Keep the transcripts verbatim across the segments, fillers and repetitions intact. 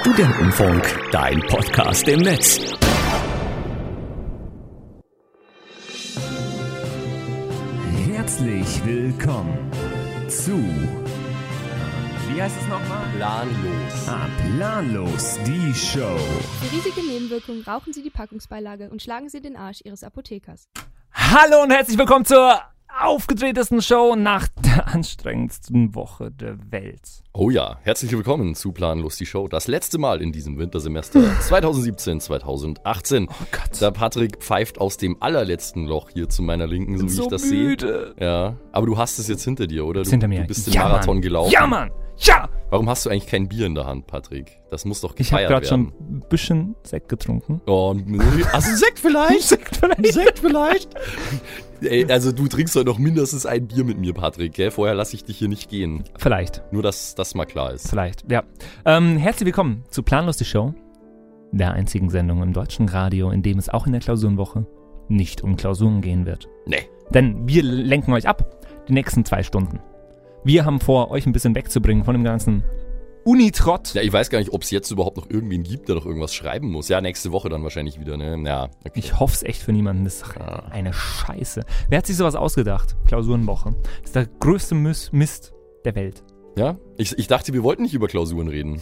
Studentenfunk, dein Podcast im Netz. Herzlich willkommen zu... Wie heißt es nochmal? Planlos. Ah, Planlos, die Show. Für riesige Nebenwirkungen rauchen Sie die Packungsbeilage und schlagen Sie den Arsch Ihres Apothekers. Hallo und herzlich willkommen zur aufgedrehtesten Show nach der anstrengendsten Woche der Welt. Oh ja, herzlich willkommen zu Planlos, die Show. Das letzte Mal in diesem Wintersemester zwanzig siebzehn zwanzig achtzehn. Oh Gott. Der Patrick pfeift aus dem allerletzten Loch hier zu meiner Linken, so wie so ich das müde. sehe. Ja, aber du hast es jetzt hinter dir, oder? Du, Hinter mir. Du bist den Ja, Marathon Mann. gelaufen. Ja, Mann! Ja! Warum hast du eigentlich kein Bier in der Hand, Patrick? Das muss doch Ich habe gefeiert gerade werden. schon ein bisschen Sekt getrunken. Oh, hast du Sekt vielleicht? Sekt vielleicht. Sekt vielleicht? Ey, also du trinkst doch noch mindestens ein Bier mit mir, Patrick, gell? Vorher lasse ich dich hier nicht gehen. Vielleicht. Nur, dass das mal klar ist. Vielleicht, ja. Ähm, herzlich willkommen zu Planlos, die Show. Der einzigen Sendung im deutschen Radio, in dem es auch in der Klausurenwoche nicht um Klausuren gehen wird. Nee. Denn wir lenken euch ab die nächsten zwei Stunden. Wir haben vor, euch ein bisschen wegzubringen von dem ganzen Unitrott. Ja, ich weiß gar nicht, ob es jetzt überhaupt noch irgendwen gibt, der noch irgendwas schreiben muss. Ja, nächste Woche dann wahrscheinlich wieder, ne? Ja, okay. Ich hoffe es echt für niemanden. Das ist doch Ja. eine Scheiße. Wer hat sich sowas ausgedacht? Klausurenwoche. Das ist der größte Miss- Mist der Welt. Ja? Ich, ich dachte, wir wollten nicht über Klausuren reden.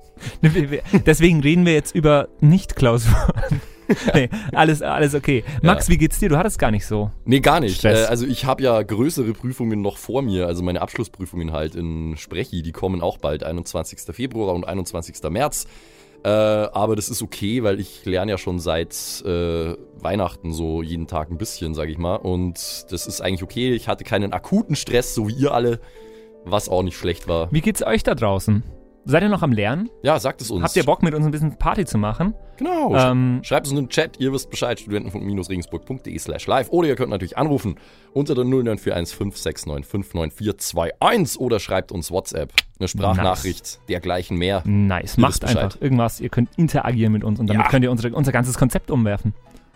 Deswegen reden wir jetzt über Nicht-Klausuren. Nee, alles, alles okay. Max, Ja. wie geht's dir? Du hattest gar nicht so. Nee, gar nicht. Stress. Äh, also ich habe ja größere Prüfungen noch vor mir, also meine Abschlussprüfungen halt in Sprechi, die kommen auch bald, einundzwanzigsten Februar und einundzwanzigsten März. Äh, aber das ist okay, weil ich lerne ja schon seit äh, Weihnachten so jeden Tag ein bisschen, sag ich mal. Und das ist eigentlich okay. Ich hatte keinen akuten Stress, so wie ihr alle, was auch nicht schlecht war. Wie geht's euch da draußen? Seid ihr noch am Lernen? Ja, sagt es uns. Habt ihr Bock, mit uns ein bisschen Party zu machen? Genau. Ähm, Schreibt es in den Chat, ihr wisst Bescheid, studentenfunk-regensburg.de slash live. Oder ihr könnt natürlich anrufen unter der null neun vier eins fünf sechs neun fünf neun vier zwei eins oder schreibt uns WhatsApp, eine Sprachnachricht, nice. Dergleichen mehr. Nice, Ihr macht wisst Bescheid. einfach irgendwas. Ihr könnt interagieren mit uns und damit Ja. könnt ihr unsere, unser ganzes Konzept umwerfen.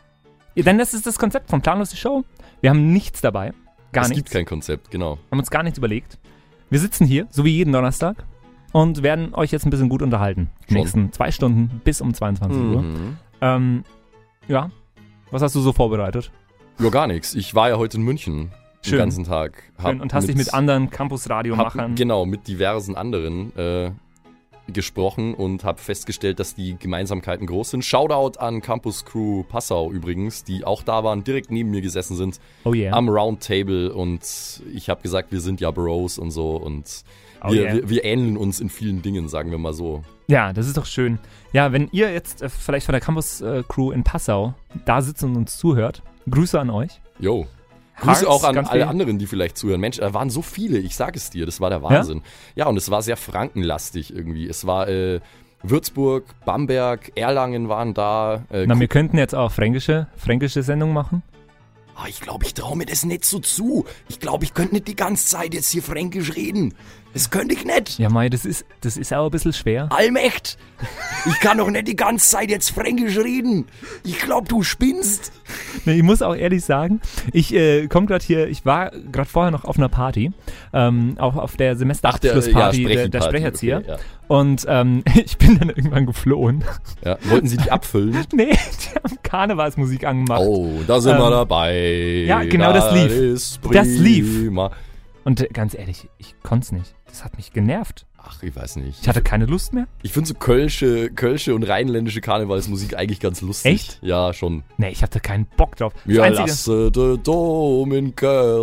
Ja, denn das ist das Konzept von Planlos die Show. Wir haben nichts dabei. Gar es nichts. gibt kein Konzept, genau. Haben uns gar nichts überlegt. Wir sitzen hier, so wie jeden Donnerstag, und werden euch jetzt ein bisschen gut unterhalten. Die Schon. nächsten zwei Stunden bis um zweiundzwanzig Uhr. Mhm. Ähm, ja. Was hast du so vorbereitet? Ja, gar nichts. Ich war ja heute in München Schön. den ganzen Tag. Hab Schön. Und hast dich mit anderen Campus-Radio-Machern... hab, Genau, mit diversen anderen äh, gesprochen und habe festgestellt, dass die Gemeinsamkeiten groß sind. Shoutout an Campus Crew Passau übrigens, die auch da waren, direkt neben mir gesessen sind. Oh yeah. Am Roundtable und ich habe gesagt, wir sind ja Bros und so und Oh wir, yeah. wir, wir ähneln uns in vielen Dingen, sagen wir mal so. Ja, das ist doch schön. Ja, wenn ihr jetzt äh, vielleicht von der Campus-Crew in Passau da sitzt und uns zuhört, Grüße an euch. Jo. Grüße Hearts, auch an ganz alle viel. anderen, die vielleicht zuhören. Mensch, da waren so viele, ich sag es dir, das war der Wahnsinn. Ja, und es war sehr frankenlastig irgendwie. Es war äh, Würzburg, Bamberg, Erlangen waren da. Äh, Na, wir könnten jetzt auch fränkische, fränkische Sendung machen. Ah, ich glaube, ich traue mir das nicht so zu. Ich glaube, ich könnte nicht die ganze Zeit jetzt hier fränkisch reden. Das könnte ich nicht. Ja, Mai, das ist, das ist auch ein bisschen schwer. Allmächt! Ich kann doch nicht die ganze Zeit jetzt fränkisch reden. Ich glaube, du spinnst. Nee, ich muss auch ehrlich sagen, ich äh, komme gerade hier, ich war gerade vorher noch auf einer Party, ähm, auch auf der Semesterabschlussparty der, der Sprecherzieher. Okay, ja. Und ähm, ich bin dann irgendwann geflohen. Ja. Wollten sie die abfüllen? Nee, die haben Karnevalsmusik angemacht. Oh, da sind Ähm, wir dabei. ja, genau, das lief. ist Das lief. prima. Und äh, ganz ehrlich, ich konnte es nicht. Das hat mich genervt. Ach, ich weiß nicht. Ich hatte keine Lust mehr. Ich finde so kölsche, kölsche und rheinländische Karnevalsmusik eigentlich ganz lustig. Echt? Ja, schon. Nee, ich hatte keinen Bock drauf. Das Wir Einzige- lasse de Dom in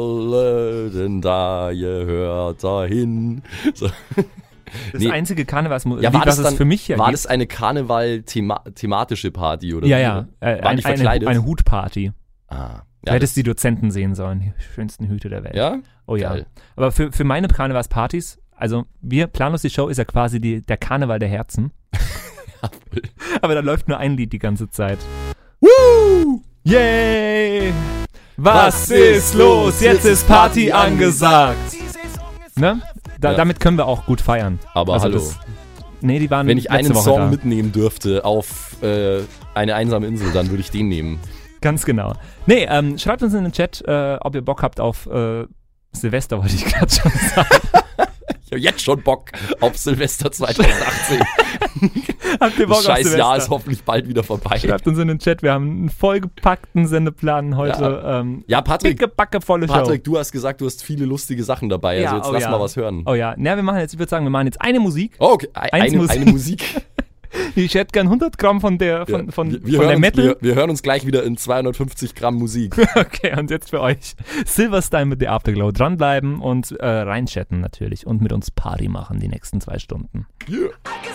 Köln, denn da ihr hört dahin. So. Das Nee. einzige Karnevalsmusik, Ja, wie, war was das es dann, für mich ja war gibt. das eine Karneval-thematische Party oder Ja, wie? ja. Äh, Waren ein, die eine, verkleidet? eine Hutparty. Ah. Du Ja, hättest die Dozenten sehen sollen. Die schönsten Hüte der Welt. ja? Oh ja. Geil. Aber für, für meine Karnevalspartys, also wir, Planlos die Show ist ja quasi die, der Karneval der Herzen. Aber da läuft nur ein Lied die ganze Zeit. Woo! Yay! Was ist los? Jetzt ist Party angesagt. Ne? Da, Ja. Damit können wir auch gut feiern. Aber Also hallo. das- Nee, die waren Wenn ich letzte einen Woche Song da. mitnehmen dürfte auf äh, eine einsame Insel, dann würde ich den nehmen. Ganz genau. Nee, ähm, schreibt uns in den Chat, äh, ob ihr Bock habt auf äh, Silvester, wollte ich gerade schon sagen. Ich habe jetzt schon Bock auf Silvester zwanzig achtzehn. Habt ihr Bock das auf scheiß Silvester? Jahr ist hoffentlich bald wieder vorbei. Schreibt uns in den Chat, wir haben einen vollgepackten Sendeplan heute. Ja, ähm, ja Patrick, dicke, backe, volle Show. Patrick, du hast gesagt, du hast viele lustige Sachen dabei. Also Ja, jetzt oh lass ja. mal was hören. Oh ja, na, wir machen jetzt, ich würde sagen, wir machen jetzt eine Musik. Oh, okay, Ein, Eins eine, Musik. eine Musik. Ich hätte gern hundert Gramm von der, von, Ja, von, wir, wir, von der hören uns, Metal. wir, wir hören uns gleich wieder in zweihundertfünfzig Gramm Musik. Okay, und jetzt für euch Silverstein mit The Afterglow. Dranbleiben und äh, reinchatten natürlich und mit uns Party machen die nächsten zwei Stunden. Yeah.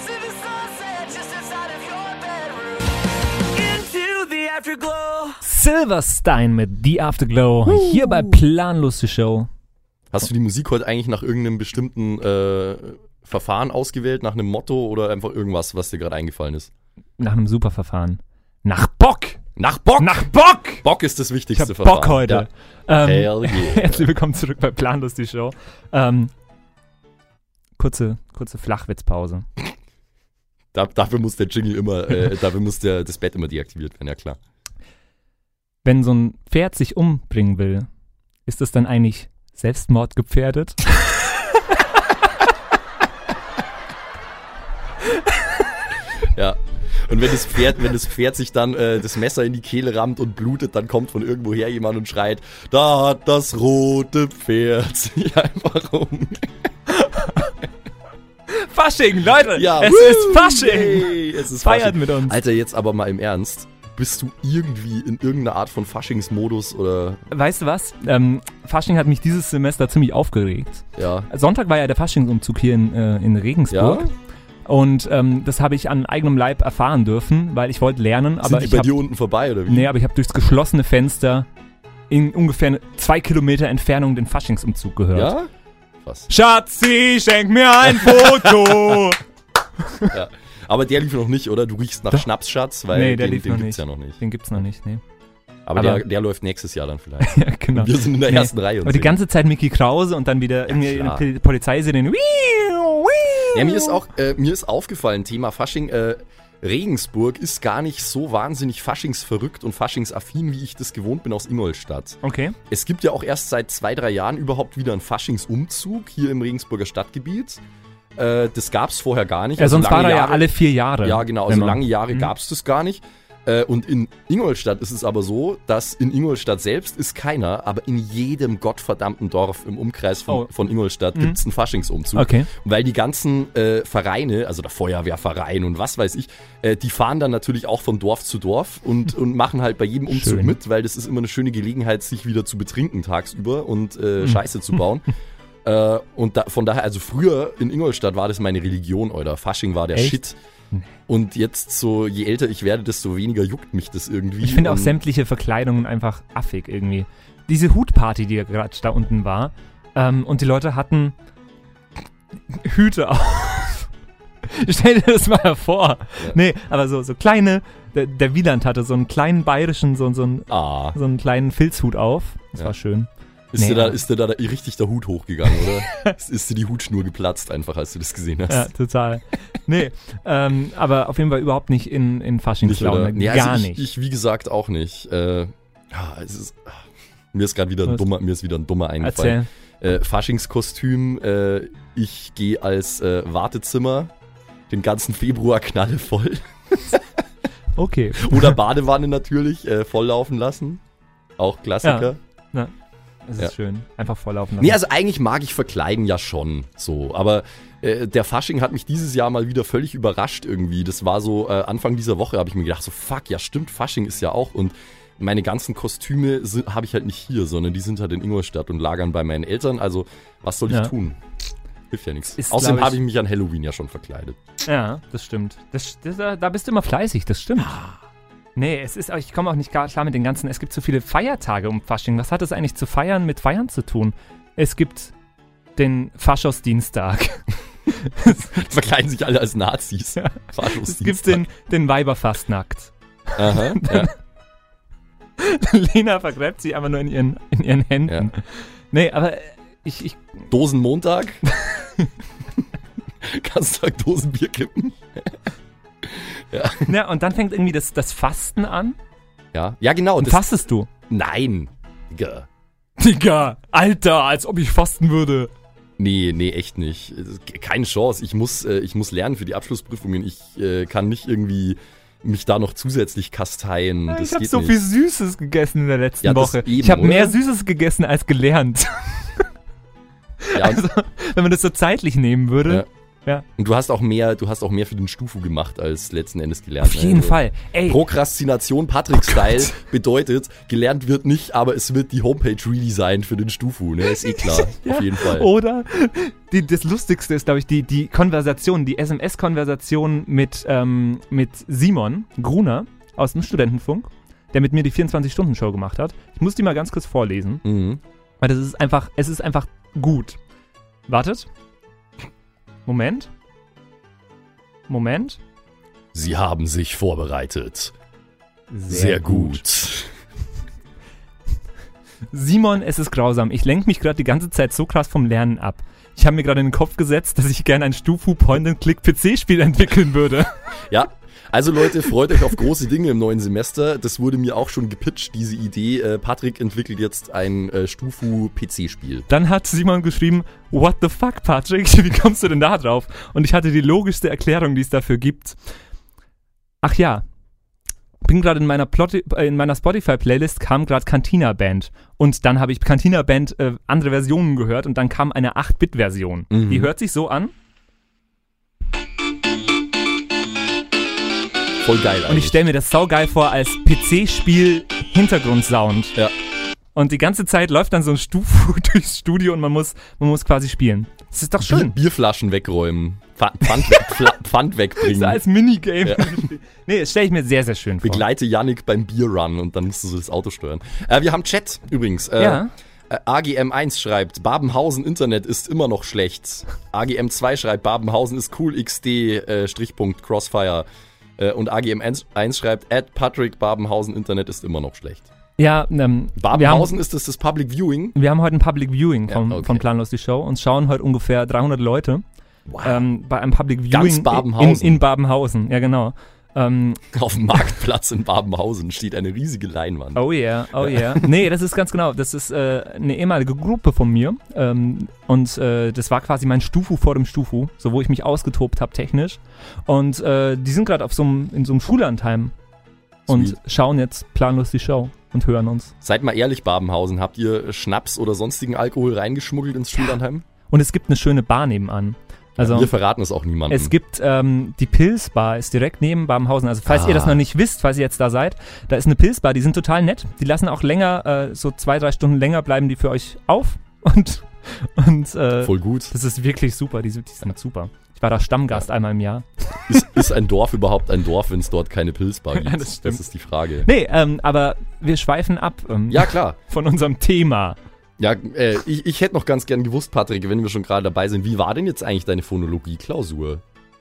Silverstein mit The Afterglow. Uh. Hier bei Planlos die Show. Hast du die Musik heute eigentlich nach irgendeinem bestimmten äh, Verfahren ausgewählt, nach einem Motto oder einfach irgendwas, was dir gerade eingefallen ist? Nach einem super Verfahren. Nach Bock! Nach Bock! Nach Bock! Bock ist das wichtigste ich hab Verfahren. Bock heute. Ja. Ähm, Hell yeah. Herzlich willkommen zurück bei Planlos die Show. Ähm, kurze, kurze Flachwitzpause. Da, dafür muss der Jingle immer, äh, dafür muss der, das Bett immer deaktiviert werden, ja klar. Wenn so ein Pferd sich umbringen will, ist das dann eigentlich selbstmordgefährdet? Ja. Und wenn das Pferd, wenn das Pferd sich dann äh, das Messer in die Kehle rammt und blutet, dann kommt von irgendwoher jemand und schreit, da hat das rote Pferd sich einfach um. Fasching, Leute! Ja, es woo, ist Fasching! Yay, es ist Feiert Fasching. mit uns. Alter, jetzt aber mal im Ernst. Bist du irgendwie in irgendeiner Art von Faschingsmodus oder? Weißt du was? Ähm, Fasching hat mich dieses Semester ziemlich aufgeregt. Ja. Sonntag war ja der Faschingsumzug hier in, äh, in Regensburg. Ja? Und ähm, das habe ich an eigenem Leib erfahren dürfen, weil ich wollte lernen. Sind aber die ich bei hab, dir unten vorbei oder wie? Nee, aber ich habe durchs geschlossene Fenster in ungefähr zwei Kilometer Entfernung den Faschingsumzug gehört. Ja? Was? Schatzi, schenk mir ein Foto! Ja. Aber der lief noch nicht, oder? Du riechst nach Doch. Schnaps, Schatz, weil Nee, der den, lief den noch gibt's nicht. ja noch nicht. Den gibt's noch nicht, nee. Aber, Aber- der, der läuft nächstes Jahr dann vielleicht. Ja, genau. Wir sind in der Nee. ersten Reihe. Und Aber die singen. ganze Zeit Mickey Krause und dann wieder irgendwie klar. eine P- Polizeisirene. Ja, mir ist auch, äh, mir ist aufgefallen, Thema Fasching, äh, Regensburg ist gar nicht so wahnsinnig faschingsverrückt und faschingsaffin, wie ich das gewohnt bin aus Ingolstadt. Okay. Es gibt ja auch erst seit zwei, drei Jahren überhaupt wieder einen Faschingsumzug hier im Regensburger Stadtgebiet. Äh, das gab es vorher gar nicht. Ja, Also sonst war lange er ja Jahre- alle vier Jahre. Ja, genau. Also immer. lange Jahre Mhm. gab es das gar nicht. Äh, und in Ingolstadt ist es aber so, dass in Ingolstadt selbst ist keiner, aber in jedem gottverdammten Dorf im Umkreis von, Oh. von Ingolstadt Mhm. gibt es einen Faschingsumzug. Okay. Weil die ganzen äh, Vereine, also der Feuerwehrverein und was weiß ich, äh, die fahren dann natürlich auch von Dorf zu Dorf und, und machen halt bei jedem Umzug Schön. mit, weil das ist immer eine schöne Gelegenheit, sich wieder zu betrinken tagsüber und äh, Mhm. Scheiße zu bauen. äh, und da, von daher, also früher in Ingolstadt war das meine Religion, oder Fasching war der Echt? Shit. Und jetzt so, je älter ich werde, desto weniger juckt mich das irgendwie. Ich finde auch Und- sämtliche Verkleidungen einfach affig irgendwie. Diese Hutparty, die ja gerade da unten war, ähm, und die Leute hatten Hüte auf. Stell dir das mal vor. Ja. Nee, aber so, so kleine, der, der Wieland hatte so einen kleinen bayerischen, so, so, einen, Ah, so einen kleinen Filzhut auf. Das Ja. war schön. ist, Nee, dir da, aber- ist dir da richtig der Hut hochgegangen, oder? ist, ist dir die Hutschnur geplatzt einfach, als du das gesehen hast? Ja, total. Nee, ähm, aber auf jeden Fall überhaupt nicht in, in Nicht, Faschingslaune. oder? Nee, also Gar ich, nicht. Ich, wie gesagt, auch nicht. Äh, ja, es ist, mir ist gerade wieder ein Was? dummer, mir ist wieder ein dummer eingefallen. Erzähl. Äh, Faschingskostüm, äh, ich gehe als äh, Wartezimmer den ganzen Februar knallevoll. Okay. Oder Badewanne natürlich, äh, volllaufen lassen. Auch Klassiker. Das ist Ja. schön. Einfach volllaufen lassen. Nee, also eigentlich mag ich Verkleiden ja schon so, aber äh, der Fasching hat mich dieses Jahr mal wieder völlig überrascht irgendwie. Das war so, äh, Anfang dieser Woche habe ich mir gedacht, so fuck, ja stimmt, Fasching ist ja auch, und meine ganzen Kostüme habe ich halt nicht hier, sondern die sind halt in Ingolstadt und lagern bei meinen Eltern, also was soll ich Ja. tun? Hilft ja nichts. Ist, Außerdem glaub ich- habe ich mich an Halloween ja schon verkleidet. Ja, das stimmt. Das, das, da da bist du immer fleißig, das stimmt. Nee, es ist, ich komme auch nicht gar klar mit den ganzen, es gibt so viele Feiertage um Fasching. Was hat das eigentlich zu feiern mit Feiern zu tun? Es gibt den Faschosdienstag. Verkleiden sich alle als Nazis. Ja. Faschos Es gibt den, den Weiberfastnackt. Aha, ja. Lena vergräbt sich einfach nur in ihren, in ihren Händen. Ja. Nee, aber ich, ich, Dosenmontag. Ganztag Dosenbier kippen. ja, und dann fängt irgendwie das, das Fasten an. Ja, ja genau. Und Das, fastest du? nein. Digga. Digga, Alter, als ob ich fasten würde. Nee, nee, echt nicht. Keine Chance. Ich muss, äh, ich muss lernen für die Abschlussprüfungen. Ich äh, kann nicht irgendwie mich da noch zusätzlich kasteien. Das ich habe geht so nicht. viel Süßes gegessen in der letzten Ja, das Woche. eben, ich habe oder? mehr Süßes gegessen als gelernt. Ja, und, Also, wenn man das so zeitlich nehmen würde. Ja. Ja. und du hast auch mehr, du hast auch mehr für den Stufu gemacht als letzten Endes gelernt. Auf jeden Also, Fall. Ey, Prokrastination Patrick-Style bedeutet, gelernt wird nicht, aber es wird die Homepage redesigned für den Stufu, ne? Ist eh klar, Ja, auf jeden Fall. Oder die, das Lustigste ist, glaube ich, die, die Konversation, die S M S-Konversation mit, ähm, mit Simon Gruner aus dem Studentenfunk, der mit mir die vierundzwanzig-Stunden-Show gemacht hat. Ich muss die mal ganz kurz vorlesen, Mhm. weil das ist einfach, es ist einfach gut. Wartet. Moment. Moment. Sie haben sich vorbereitet. Sehr, gut. Simon, es ist grausam. Ich lenke mich gerade die ganze Zeit so krass vom Lernen ab. Ich habe mir gerade in den Kopf gesetzt, dass ich gerne ein Stufu-Point-and-Click-P C-Spiel entwickeln würde. Ja, also Leute, freut euch auf große Dinge im neuen Semester. Das wurde mir auch schon gepitcht, diese Idee. Äh, Patrick entwickelt jetzt ein äh, Stufu-P C-Spiel. Dann hat Simon geschrieben, what the fuck, Patrick? Wie kommst du denn da drauf? Und ich hatte die logischste Erklärung, die es dafür gibt. Ach ja, bin gerade in meiner, Plot- äh, in meiner Spotify-Playlist kam gerade Cantina Band. Und dann habe ich Cantina Band äh, andere Versionen gehört und dann kam eine acht-Bit-Version. Mhm. Die hört sich so an. Voll geil eigentlich. Und ich stelle mir das saugeil vor als P C-Spiel-Hintergrundsound. Ja. Und die ganze Zeit läuft dann so ein Stufu durchs Studio und man muss, man muss quasi spielen. Das ist doch schön. Bierflaschen wegräumen. Pfand, Pfand, weg, Pfla- Pfand wegbringen. So als Minigame. Ja. Nee, das stelle ich mir sehr, sehr schön vor. Begleite Yannick beim Bierrun und dann musst du so das Auto steuern. Äh, wir haben Chat übrigens. Äh, Ja. äh, A G M eins schreibt, Babenhausen Internet ist immer noch schlecht. A G M zwei schreibt, Babenhausen ist cool, xd, äh, Strichpunkt, Crossfire. Äh, und A G M eins schreibt, at Patrick, Babenhausen Internet ist immer noch schlecht. Ja, ähm, wir haben, Babenhausen ist das das Public Viewing? wir haben heute ein Public Viewing vom, Ja, okay. von Planlos die Show. Uns schauen heute ungefähr dreihundert Leute Wow. ähm, bei einem Public Viewing Ganz Babenhausen. In, in Babenhausen. Ja, genau. Ähm, Auf dem Marktplatz in Babenhausen steht eine riesige Leinwand. Oh yeah, oh yeah. Nee, das ist ganz genau. Das ist äh, eine ehemalige Gruppe von mir. Ähm, und äh, das war quasi mein Stufu vor dem Stufu, so wo ich mich ausgetobt habe technisch. Und äh, die sind gerade auf so einem in so einem Schullandheim und Sweet. schauen jetzt planlos die Show und hören uns. Seid mal ehrlich, Babenhausen, habt ihr Schnaps oder sonstigen Alkohol reingeschmuggelt ins Schullandheim? Und es gibt eine schöne Bar nebenan. Also Wir verraten es auch niemandem. es gibt ähm, die Pilzbar, ist direkt neben Babenhausen. Also falls Ah. ihr das noch nicht wisst, falls ihr jetzt da seid, da ist eine Pilzbar, die sind total nett. Die lassen auch länger, äh, so zwei, drei Stunden länger bleiben die für euch auf. Und, und äh, Voll gut. das ist wirklich super, die, sind- die sind super. Ich war da Stammgast einmal im Jahr. Ist, ist ein Dorf überhaupt ein Dorf, wenn es dort keine Pilzbar gibt? Ja, das stimmt. ist die Frage. Nee, ähm, aber wir schweifen ab ähm, Ja, klar. von unserem Thema. Ja, äh, ich, ich hätte noch ganz gern gewusst, Patrick, wenn wir schon gerade dabei sind, wie war denn jetzt eigentlich deine Phonologie-Klausur?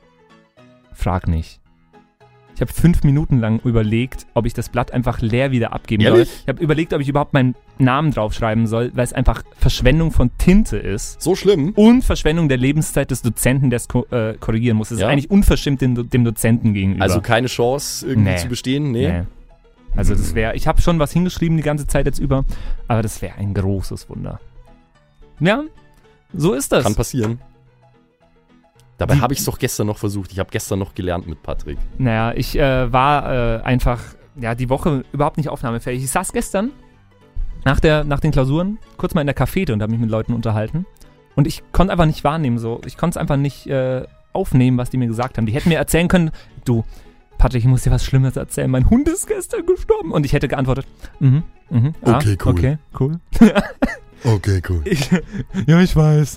Frag nicht. Ich habe fünf Minuten lang überlegt, ob ich das Blatt einfach leer wieder abgeben Ehrlich? soll. Ich habe überlegt, ob ich überhaupt meinen Namen draufschreiben soll, weil es einfach Verschwendung von Tinte ist. So schlimm? Und Verschwendung der Lebenszeit des Dozenten, der es ko äh, korrigieren muss. Das Ja? ist eigentlich unverschämt dem, Do- dem Dozenten gegenüber. Also keine Chance, irgendwie Nee. zu bestehen? Nee. Nee. Also das wäre, ich habe schon was hingeschrieben die ganze Zeit jetzt über, aber das wäre ein großes Wunder. Ja, so ist das. Kann passieren. Dabei Die- habe ich es doch gestern noch versucht. Ich habe gestern noch gelernt mit Patrick. Naja, ich äh, war äh, einfach, ja, die Woche überhaupt nicht aufnahmefähig. Ich saß gestern nach, der, nach den Klausuren kurz mal in der Cafete und habe mich mit Leuten unterhalten. Und ich konnte einfach nicht wahrnehmen, so. Ich konnte es einfach nicht äh, aufnehmen, was die mir gesagt haben. Die hätten mir erzählen können, du, Patrick, ich muss dir was Schlimmes erzählen. Mein Hund ist gestern gestorben. Und ich hätte geantwortet, mhm, mhm, ah, Okay, cool. Okay, cool. Okay, cool. Ich, ja, ich weiß.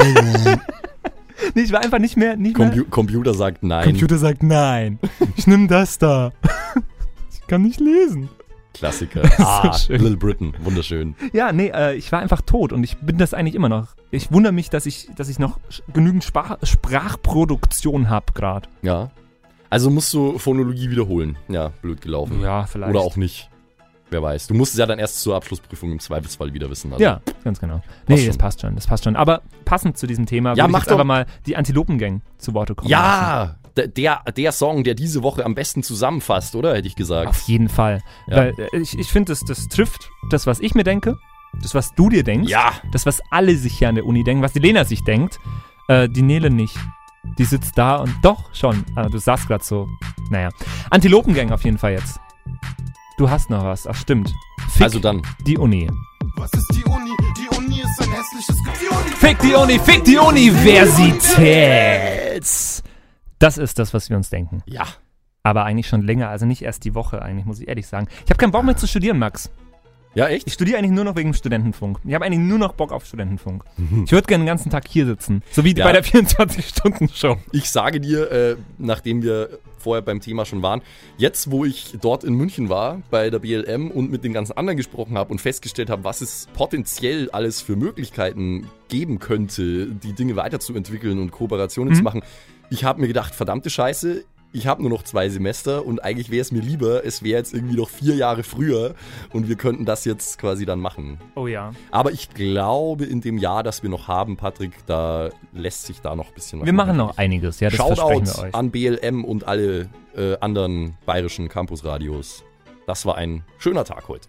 Nee, ich war einfach nicht mehr, nicht mehr. Compu Computer sagt nein. Computer sagt nein. Ich nimm das da. Ich kann nicht lesen. Klassiker. ist so Ah, schön. Little Britain. Wunderschön. Ja, nee, äh, ich war einfach tot und ich bin das eigentlich immer noch. Ich wundere mich, dass ich, dass ich noch sch- genügend Sprach Sprachproduktion habe gerade. Ja. Also musst du Phonologie wiederholen. Ja, blöd gelaufen. Ja, vielleicht. Oder auch nicht. Wer weiß. Du musst es ja dann erst zur Abschlussprüfung im Zweifelsfall wieder wissen. Also. Ja, ganz genau. Nee, schon. das passt schon, das passt schon. Aber passend zu diesem Thema Ja, würde ich mach jetzt doch- einfach mal die Antilopengang zu Worte kommen lassen. Ja, der, der, der Song, der diese Woche am besten zusammenfasst, oder? Hätte ich gesagt. Auf jeden Fall. Ja. Weil äh, ich, ich finde, das, das trifft das, was ich mir denke. Das, was du dir denkst. Ja. Das, was alle sich hier an der Uni denken, was die Lena sich denkt. Äh, die Nele nicht. Die sitzt da und doch schon. Ah, du sagst gerade so. Naja. Antilopengang auf jeden Fall jetzt. Du hast noch was. Ach, stimmt. Fick Also dann. die Uni. Was ist die Uni? Die Uni ist ein hässliches Gefühl. Fick die Uni, fick die Universität. Das ist das, was wir uns denken. Ja. Aber eigentlich schon länger, also nicht erst die Woche eigentlich, muss ich ehrlich sagen. Ich habe keinen Bock mehr zu studieren, Max. Ja, echt? Ich studiere eigentlich nur noch wegen dem Studentenfunk. Ich habe eigentlich nur noch Bock auf Studentenfunk. Ich würde gerne den ganzen Tag hier sitzen. So wie Ja. bei der vierundzwanzig-Stunden-Show. Ich sage dir, äh, nachdem wir vorher beim Thema schon waren, jetzt, wo ich dort in München war, bei der B L M und mit den ganzen anderen gesprochen habe und festgestellt habe, was es potenziell alles für Möglichkeiten geben könnte, die Dinge weiterzuentwickeln und Kooperationen Mhm. zu machen, ich habe mir gedacht, verdammte Scheiße, ich habe nur noch zwei Semester und eigentlich wäre es mir lieber, es wäre jetzt irgendwie noch vier Jahre früher und wir könnten das jetzt quasi dann machen. Oh ja. Aber ich glaube, in dem Jahr, das wir noch haben, Patrick, da lässt sich da noch ein bisschen was Wir machen noch einiges, ja, das versprechen wir Shoutout euch. an B L M und alle äh, anderen bayerischen Campusradios. Das war ein schöner Tag heute.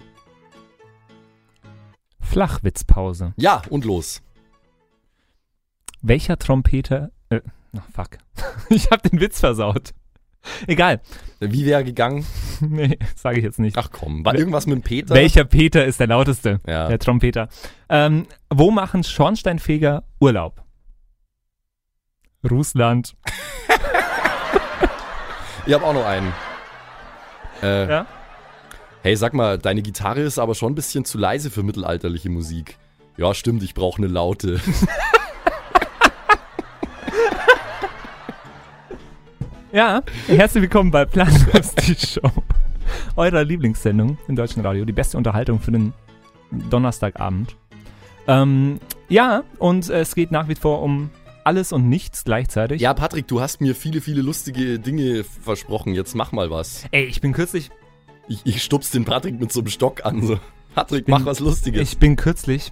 Flachwitzpause. Ja, und los. Welcher Trompeter... Äh, ach, fuck. Ich habe den Witz versaut. Egal. Wie wäre gegangen? Nee, sage ich jetzt nicht. Ach komm, war Wel- irgendwas mit dem Peter? Welcher Peter ist der lauteste? Ja. Der Trompeter. Ähm, wo machen Schornsteinfeger Urlaub? Russland. Ich habe auch noch einen. Äh, Ja? Hey, sag mal, deine Gitarre ist aber schon ein bisschen zu leise für mittelalterliche Musik. Ja, stimmt, ich brauche eine Laute. Ja, herzlich willkommen bei Planlos, die Show. Eurer Lieblingssendung im deutschen Radio. Die beste Unterhaltung für den Donnerstagabend. Ähm, ja, und es geht nach wie vor um alles und nichts gleichzeitig. Ja, Patrick, du hast mir viele, viele lustige Dinge versprochen. Jetzt mach mal was. Ey, ich bin kürzlich, Ich, ich stups den Patrick mit so einem Stock an. So. Patrick, Bin- mach was Lustiges. ich bin kürzlich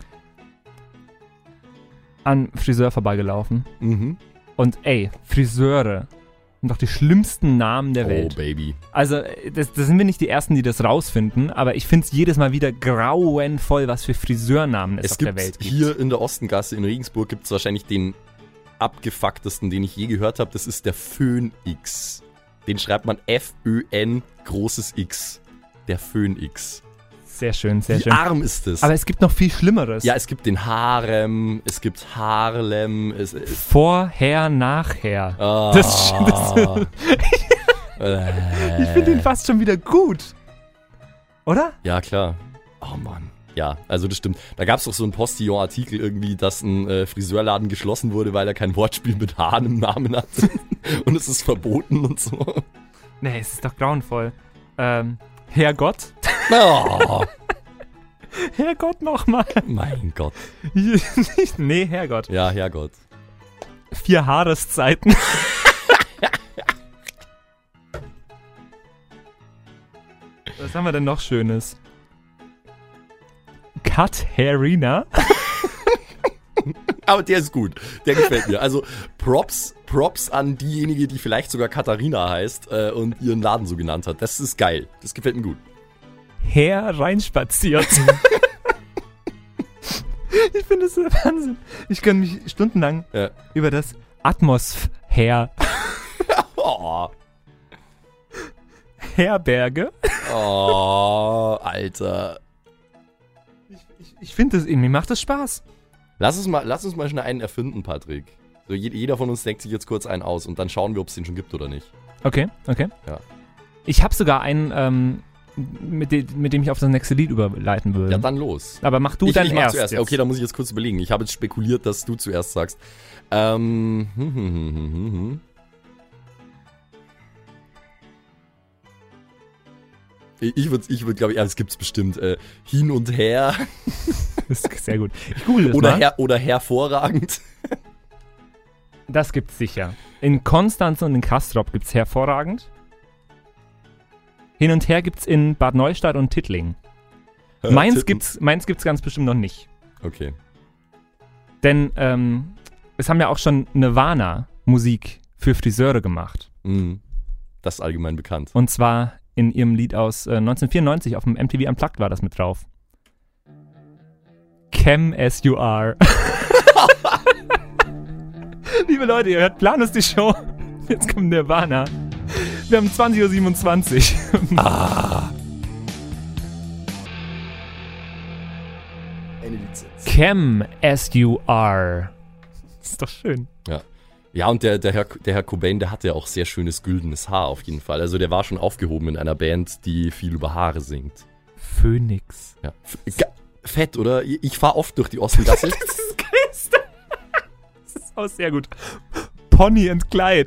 an Friseur vorbeigelaufen. mhm. Und ey, Friseure sind doch die schlimmsten Namen der Oh, Welt. Baby. Also, äh, das, das sind wir nicht die Ersten, die das rausfinden, aber ich finde es jedes Mal wieder grauenvoll, was für Friseurnamen es, Es auf der gibt Welt gibt. hier in der Ostengasse in Regensburg gibt es wahrscheinlich den abgefucktesten, den ich je gehört habe. Das ist der Föhn X. Den schreibt man F Ö N großes X. Der Föhn X. Sehr schön, sehr Wie schön. arm ist das? Aber es gibt noch viel Schlimmeres. Ja, es gibt den Harem, es gibt Harlem. Es, es, Vorher, nachher. ah, Das, das, äh, ich finde den fast schon wieder gut. Oder? Ja, klar. Oh Mann. Ja, also das stimmt. Da gab es doch so einen Postillon-Artikel irgendwie, dass ein äh, Friseurladen geschlossen wurde, weil er kein Wortspiel mit Hahn im Namen hat. Und es ist verboten und so. Nee, es ist doch grauenvoll. Ähm, Herrgott? Oh, Herrgott nochmal. mein Gott. Nee, Herrgott. Ja, Herrgott. Vier Haareszeiten. Was haben wir denn noch Schönes? Katharina. Aber der ist gut. Der gefällt mir. Also Props, Props an diejenige, die vielleicht sogar Katharina heißt äh, und ihren Laden so genannt hat. Das ist geil. Das gefällt mir gut. Herr reinspaziert. Ich finde es so Wahnsinn. Ich kann mich stundenlang Ja. über das Atmosphäre Oh, Herberge. oh, Alter. Ich, ich finde das, mir macht das Spaß. Lass uns mal, lass uns mal schnell einen erfinden, Patrick. So, je- jeder von uns denkt sich jetzt kurz einen aus und dann schauen wir, ob es den schon gibt oder nicht. Okay, okay. Ja. Ich habe sogar einen, ähm, mit, de mit dem ich auf das nächste Lied überleiten würde. Ja, dann los. Aber mach du ich, dann ich mach erst. zuerst. jetzt. Okay, da muss ich jetzt kurz überlegen. Ich habe jetzt spekuliert, dass du zuerst sagst. Ähm. Hm, hm, hm, hm, hm, hm. Ich würde, ich würd, glaube ich, ja, das gibt's bestimmt. Äh, hin und her Das ist sehr gut. Ich google das oder, mal. her, oder hervorragend. Das gibt's sicher. In Konstanz und in Castrop gibt's hervorragend. Hin und her gibt's in Bad Neustadt und Tittling. Meins Titten. gibt's, meins gibt's ganz bestimmt noch nicht. Okay. Denn ähm, es haben ja auch schon Nirvana Musik für Friseure gemacht. Mhm. Das ist allgemein bekannt. Und zwar in ihrem Lied aus äh, neunzehnhundertvierundneunzig auf dem M T V Unplugged war das mit drauf. Chem as you are. Liebe Leute, ihr hört Planlos die Show. Jetzt kommt Nirvana. Wir haben zwanzig Uhr siebenundzwanzig. Ah. Eine Lizenz. Chem as you are. Ist doch schön. Ja. Ja, und der, der, Herr, der Herr Cobain, der hatte ja auch sehr schönes güldenes Haar auf jeden Fall. Also der war schon aufgehoben in einer Band, die viel über Haare singt. Phönix. Ja. F- G- fett, oder? Ich fahre oft durch die Ostengasse. Das ist das Geilste. Das ist auch sehr gut. Pony and Clyde.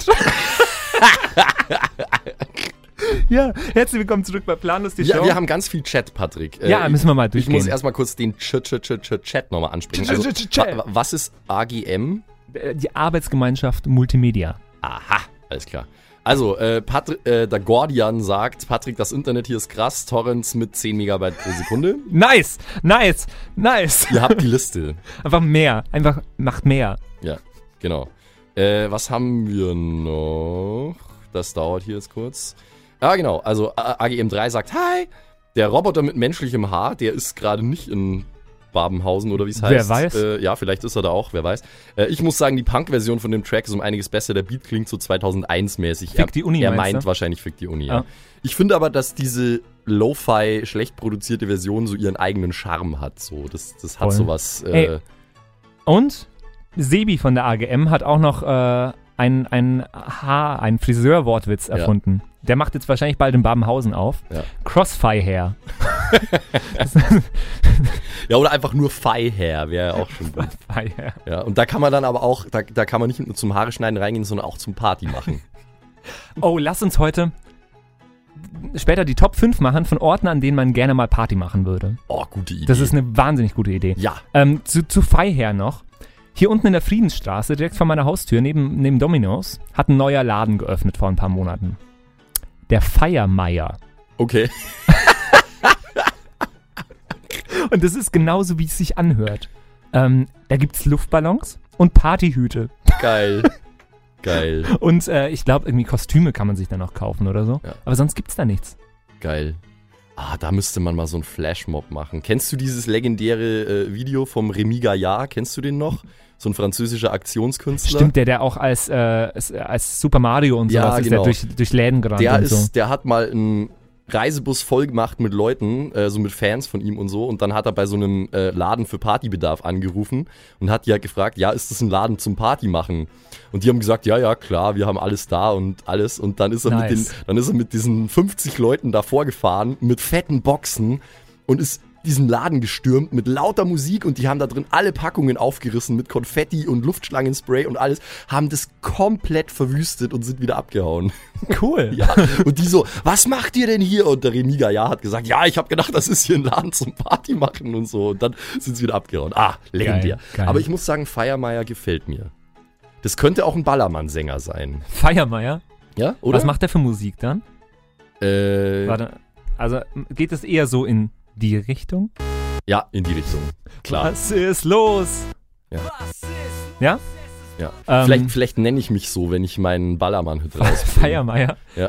Ja, herzlich willkommen zurück bei Planlos die Show. Ja, wir haben ganz viel Chat, Patrick. Äh, Ja, müssen wir mal Ich durchgehen. muss erstmal kurz den Ch- Ch- Ch- Ch- Chat nochmal ansprechen. Also, wa- wa- was ist A G M? Die Arbeitsgemeinschaft Multimedia. Aha, alles klar. Also, äh, Patri- äh, der Gordian sagt, Patrick, das Internet hier ist krass, Torrents mit zehn Megabyte pro Sekunde. Nice, nice, nice. Ihr habt die Liste. Einfach mehr, einfach macht mehr. Ja, genau. Äh, was haben wir noch? Das dauert hier jetzt kurz. Ah, genau. Also A G M drei sagt, hi, der Roboter mit menschlichem Haar, der ist gerade nicht in Babenhausen oder wie es heißt. Wer weiß. Äh, ja, vielleicht ist er da auch, wer weiß. Äh, ich muss sagen, die Punk-Version von dem Track ist um einiges besser. Der Beat klingt so zweitausendeins mäßig. Fick die Uni, Er meinst meint du? wahrscheinlich Fick die Uni, ja. Ah. Ich finde aber, dass diese Lo-Fi, schlecht produzierte Version so ihren eigenen Charme hat. So, das, das hat Voll. sowas. Äh, Ey. Und Sebi von der A G M hat auch noch äh, ein, ein Haar, einen Friseur-Wortwitz erfunden. Der macht jetzt wahrscheinlich bald in Babenhausen auf. Ja. Crossfire Hair. ja, oder einfach nur Fi-Hair wäre auch schon gut. Crossfire Hair. Ja, und da kann man dann aber auch, da, da kann man nicht nur zum Haare schneiden reingehen, sondern auch zum Party machen. Oh, lass uns heute später die Top fünf machen von Orten, an denen man gerne mal Party machen würde. Oh, gute Idee. Das ist eine wahnsinnig gute Idee. Ja. Ähm, zu, zu Freiherr noch. Hier unten in der Friedensstraße, direkt vor meiner Haustür, neben, neben Domino's, hat ein neuer Laden geöffnet vor ein paar Monaten. Der Feiermeier. Okay. Und das ist genauso, wie es sich anhört. Ähm, da gibt's Luftballons und Partyhüte. Geil. Geil. Und äh, ich glaube, irgendwie Kostüme kann man sich dann auch kaufen oder so. Ja. Aber sonst gibt's da nichts. Geil. Ah, da müsste man mal so einen Flashmob machen. Kennst du dieses legendäre äh, Video vom Rémi Gaillard? Kennst du den noch? So ein französischer Aktionskünstler. Stimmt, der, der auch als, äh, als, als Super Mario und Ja, sowas ist genau. der durch, durch Läden gerannt Der, und ist, so. der hat mal einen Reisebus voll gemacht mit Leuten, äh, so mit Fans von ihm und so. Und dann hat er bei so einem äh, Laden für Partybedarf angerufen und hat die halt gefragt, ja, ist das ein Laden zum Party machen? Und die haben gesagt, ja, ja, klar, wir haben alles da und alles. Und dann ist er, Nice. mit, den, dann ist er mit diesen fünfzig Leuten davor gefahren, mit fetten Boxen und ist diesen Laden gestürmt mit lauter Musik und die haben da drin alle Packungen aufgerissen mit Konfetti und Luftschlangenspray und alles, haben das komplett verwüstet und sind wieder abgehauen. Cool. Ja, und die so, was macht ihr denn hier? Und der Rémi Gaillard hat gesagt, ja, ich habe gedacht, das ist hier ein Laden zum Party machen und so. Und dann sind sie wieder abgehauen. Ah, legendär. Geil, geil. Aber ich muss sagen, Feiermeier gefällt mir. Das könnte auch ein Ballermann-Sänger sein. Feiermeier. Ja, oder? Was macht der für Musik dann? Äh, Warte, also geht es eher so in die Richtung? ja, in die Richtung. Klar. Was ist los? Ja. Ja? Ja. Ähm, vielleicht vielleicht nenne ich mich so, wenn ich meinen Ballermann-Hit rausbringe. Feiermeier. Ja.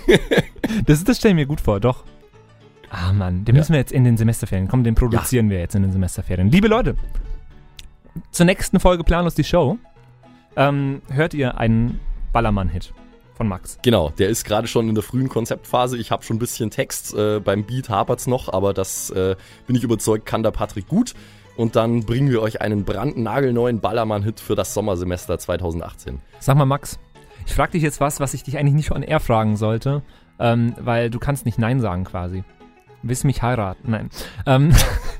Das, das stelle ich mir gut vor, doch. Ah Mann, den Ja. müssen wir jetzt in den Semesterferien. Komm, den produzieren wir jetzt in den Semesterferien. Liebe Leute, zur nächsten Folge Planlos die Show ähm, hört ihr einen Ballermann-Hit von Max. Genau, der ist gerade schon in der frühen Konzeptphase. Ich habe schon ein bisschen Text, äh, beim Beat hapert's noch, aber das äh, bin ich überzeugt, kann der Patrick gut. Und dann bringen wir euch einen brandnagelneuen Ballermann-Hit für das Sommersemester zwanzig achtzehn. Sag mal, Max, ich frage dich jetzt was, was ich dich eigentlich nicht on air fragen sollte, ähm, weil du kannst nicht Nein sagen quasi. Willst du mich heiraten? Nein. Ähm,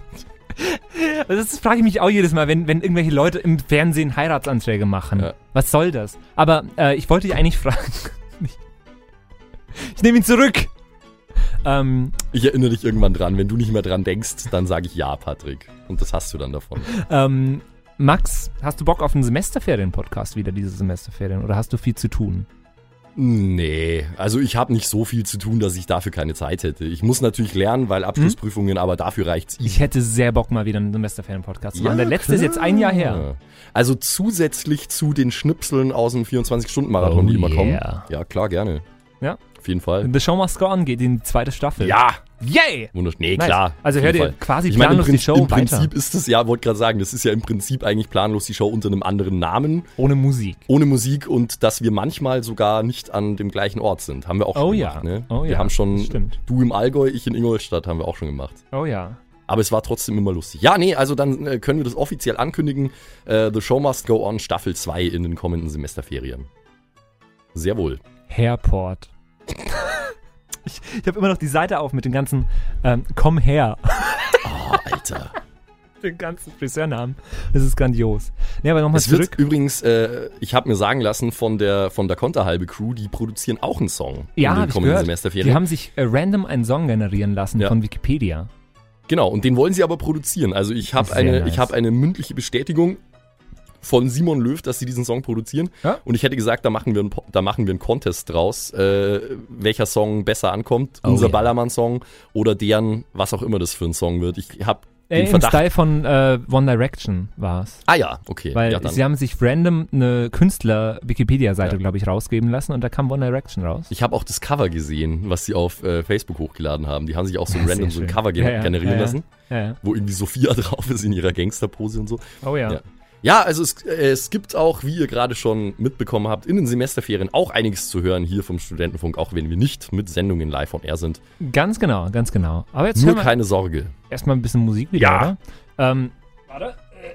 das frage ich mich auch jedes Mal, wenn, wenn irgendwelche Leute im Fernsehen Heiratsanträge machen. Ja. Was soll das? Aber äh, ich wollte dich eigentlich fragen. Ich nehme ihn zurück. Ähm, Ich erinnere dich irgendwann dran. Wenn du nicht mehr dran denkst, dann sage ich ja, Patrick. Und das hast du dann davon. ähm, Max, hast du Bock auf einen Semesterferien-Podcast wieder, diese Semesterferien? Oder hast du viel zu tun? Nee, also ich habe nicht so viel zu tun, dass ich dafür keine Zeit hätte. Ich muss natürlich lernen, weil Abschlussprüfungen, aber dafür reicht's. Ich hätte sehr Bock, mal wieder einen Semesterferien-Podcast zu machen. Der letzte ist jetzt ein Jahr her. Also zusätzlich zu den Schnipseln aus dem vierundzwanzig-Stunden-Marathon, Oh die immer yeah. kommen. Ja, klar, gerne. Ja. Auf jeden Fall. The Show Must Go On geht in die zweite Staffel. Ja, Yay! Wunderschön. Nee, Nice. klar. Also auf hört jeden ihr Fall. quasi Ich meine, im, planlos die Prinzip, Show im weiter. Prinzip ist es ja, wollte gerade sagen, das ist ja im Prinzip eigentlich planlos die Show unter einem anderen Namen, Ohne Musik. ohne Musik und dass wir manchmal sogar nicht an dem gleichen Ort sind. Haben wir auch schon Oh gemacht. ja. Ne? Oh wir ja, haben schon, das stimmt. du im Allgäu, ich in Ingolstadt, haben wir auch schon gemacht. Oh ja. Aber es war trotzdem immer lustig. Ja, nee, also dann äh, können wir das offiziell ankündigen. Äh, The Show Must Go On Staffel zwei in den kommenden Semesterferien. Sehr wohl. Hairport. ich ich habe immer noch die Seite auf mit den ganzen ähm, Komm her. Oh, Alter. Den ganzen Friseurnamen. Das ist grandios. Nee, aber nochmal Es wird zurück. übrigens, äh, ich habe mir sagen lassen von der, von der Konterhalbe Crew, die produzieren auch einen Song Ja, in hab den ich kommenden gehört. Semesterferien. Die haben sich äh, random einen Song generieren lassen Ja. von Wikipedia. Genau, und den wollen sie aber produzieren. Also ich habe Sehr eine, nice. ich habe eine mündliche Bestätigung von Simon Löw, dass sie diesen Song produzieren. Ja. Und ich hätte gesagt, da machen wir einen, Po- da machen wir einen Contest draus, äh, welcher Song besser ankommt. Oh Unser ja. Ballermann-Song oder deren, was auch immer das für ein Song wird. Ich habe Äh, den Im Verdacht. Style von äh, One Direction war es. Ah ja, okay. Weil ja, dann. sie haben sich random eine Künstler-Wikipedia-Seite, Ja. glaube ich, rausgeben lassen und da kam One Direction raus. Ich habe auch das Cover gesehen, was sie auf äh, Facebook hochgeladen haben. Die haben sich auch so Sehr random so ein schön. Cover gen Ja, ja, generieren ja, ja. lassen, Ja, ja. wo irgendwie Sophia drauf ist in ihrer Gangsterpose und so. Oh ja. Ja. Ja, also es, äh, es gibt auch, wie ihr gerade schon mitbekommen habt, in den Semesterferien auch einiges zu hören hier vom Studentenfunk, auch wenn wir nicht mit Sendungen live on air sind. Ganz genau, ganz genau. Aber jetzt Nur hören wir keine Sorge. erstmal ein bisschen Musik wieder, Ja. oder? Ähm, warte.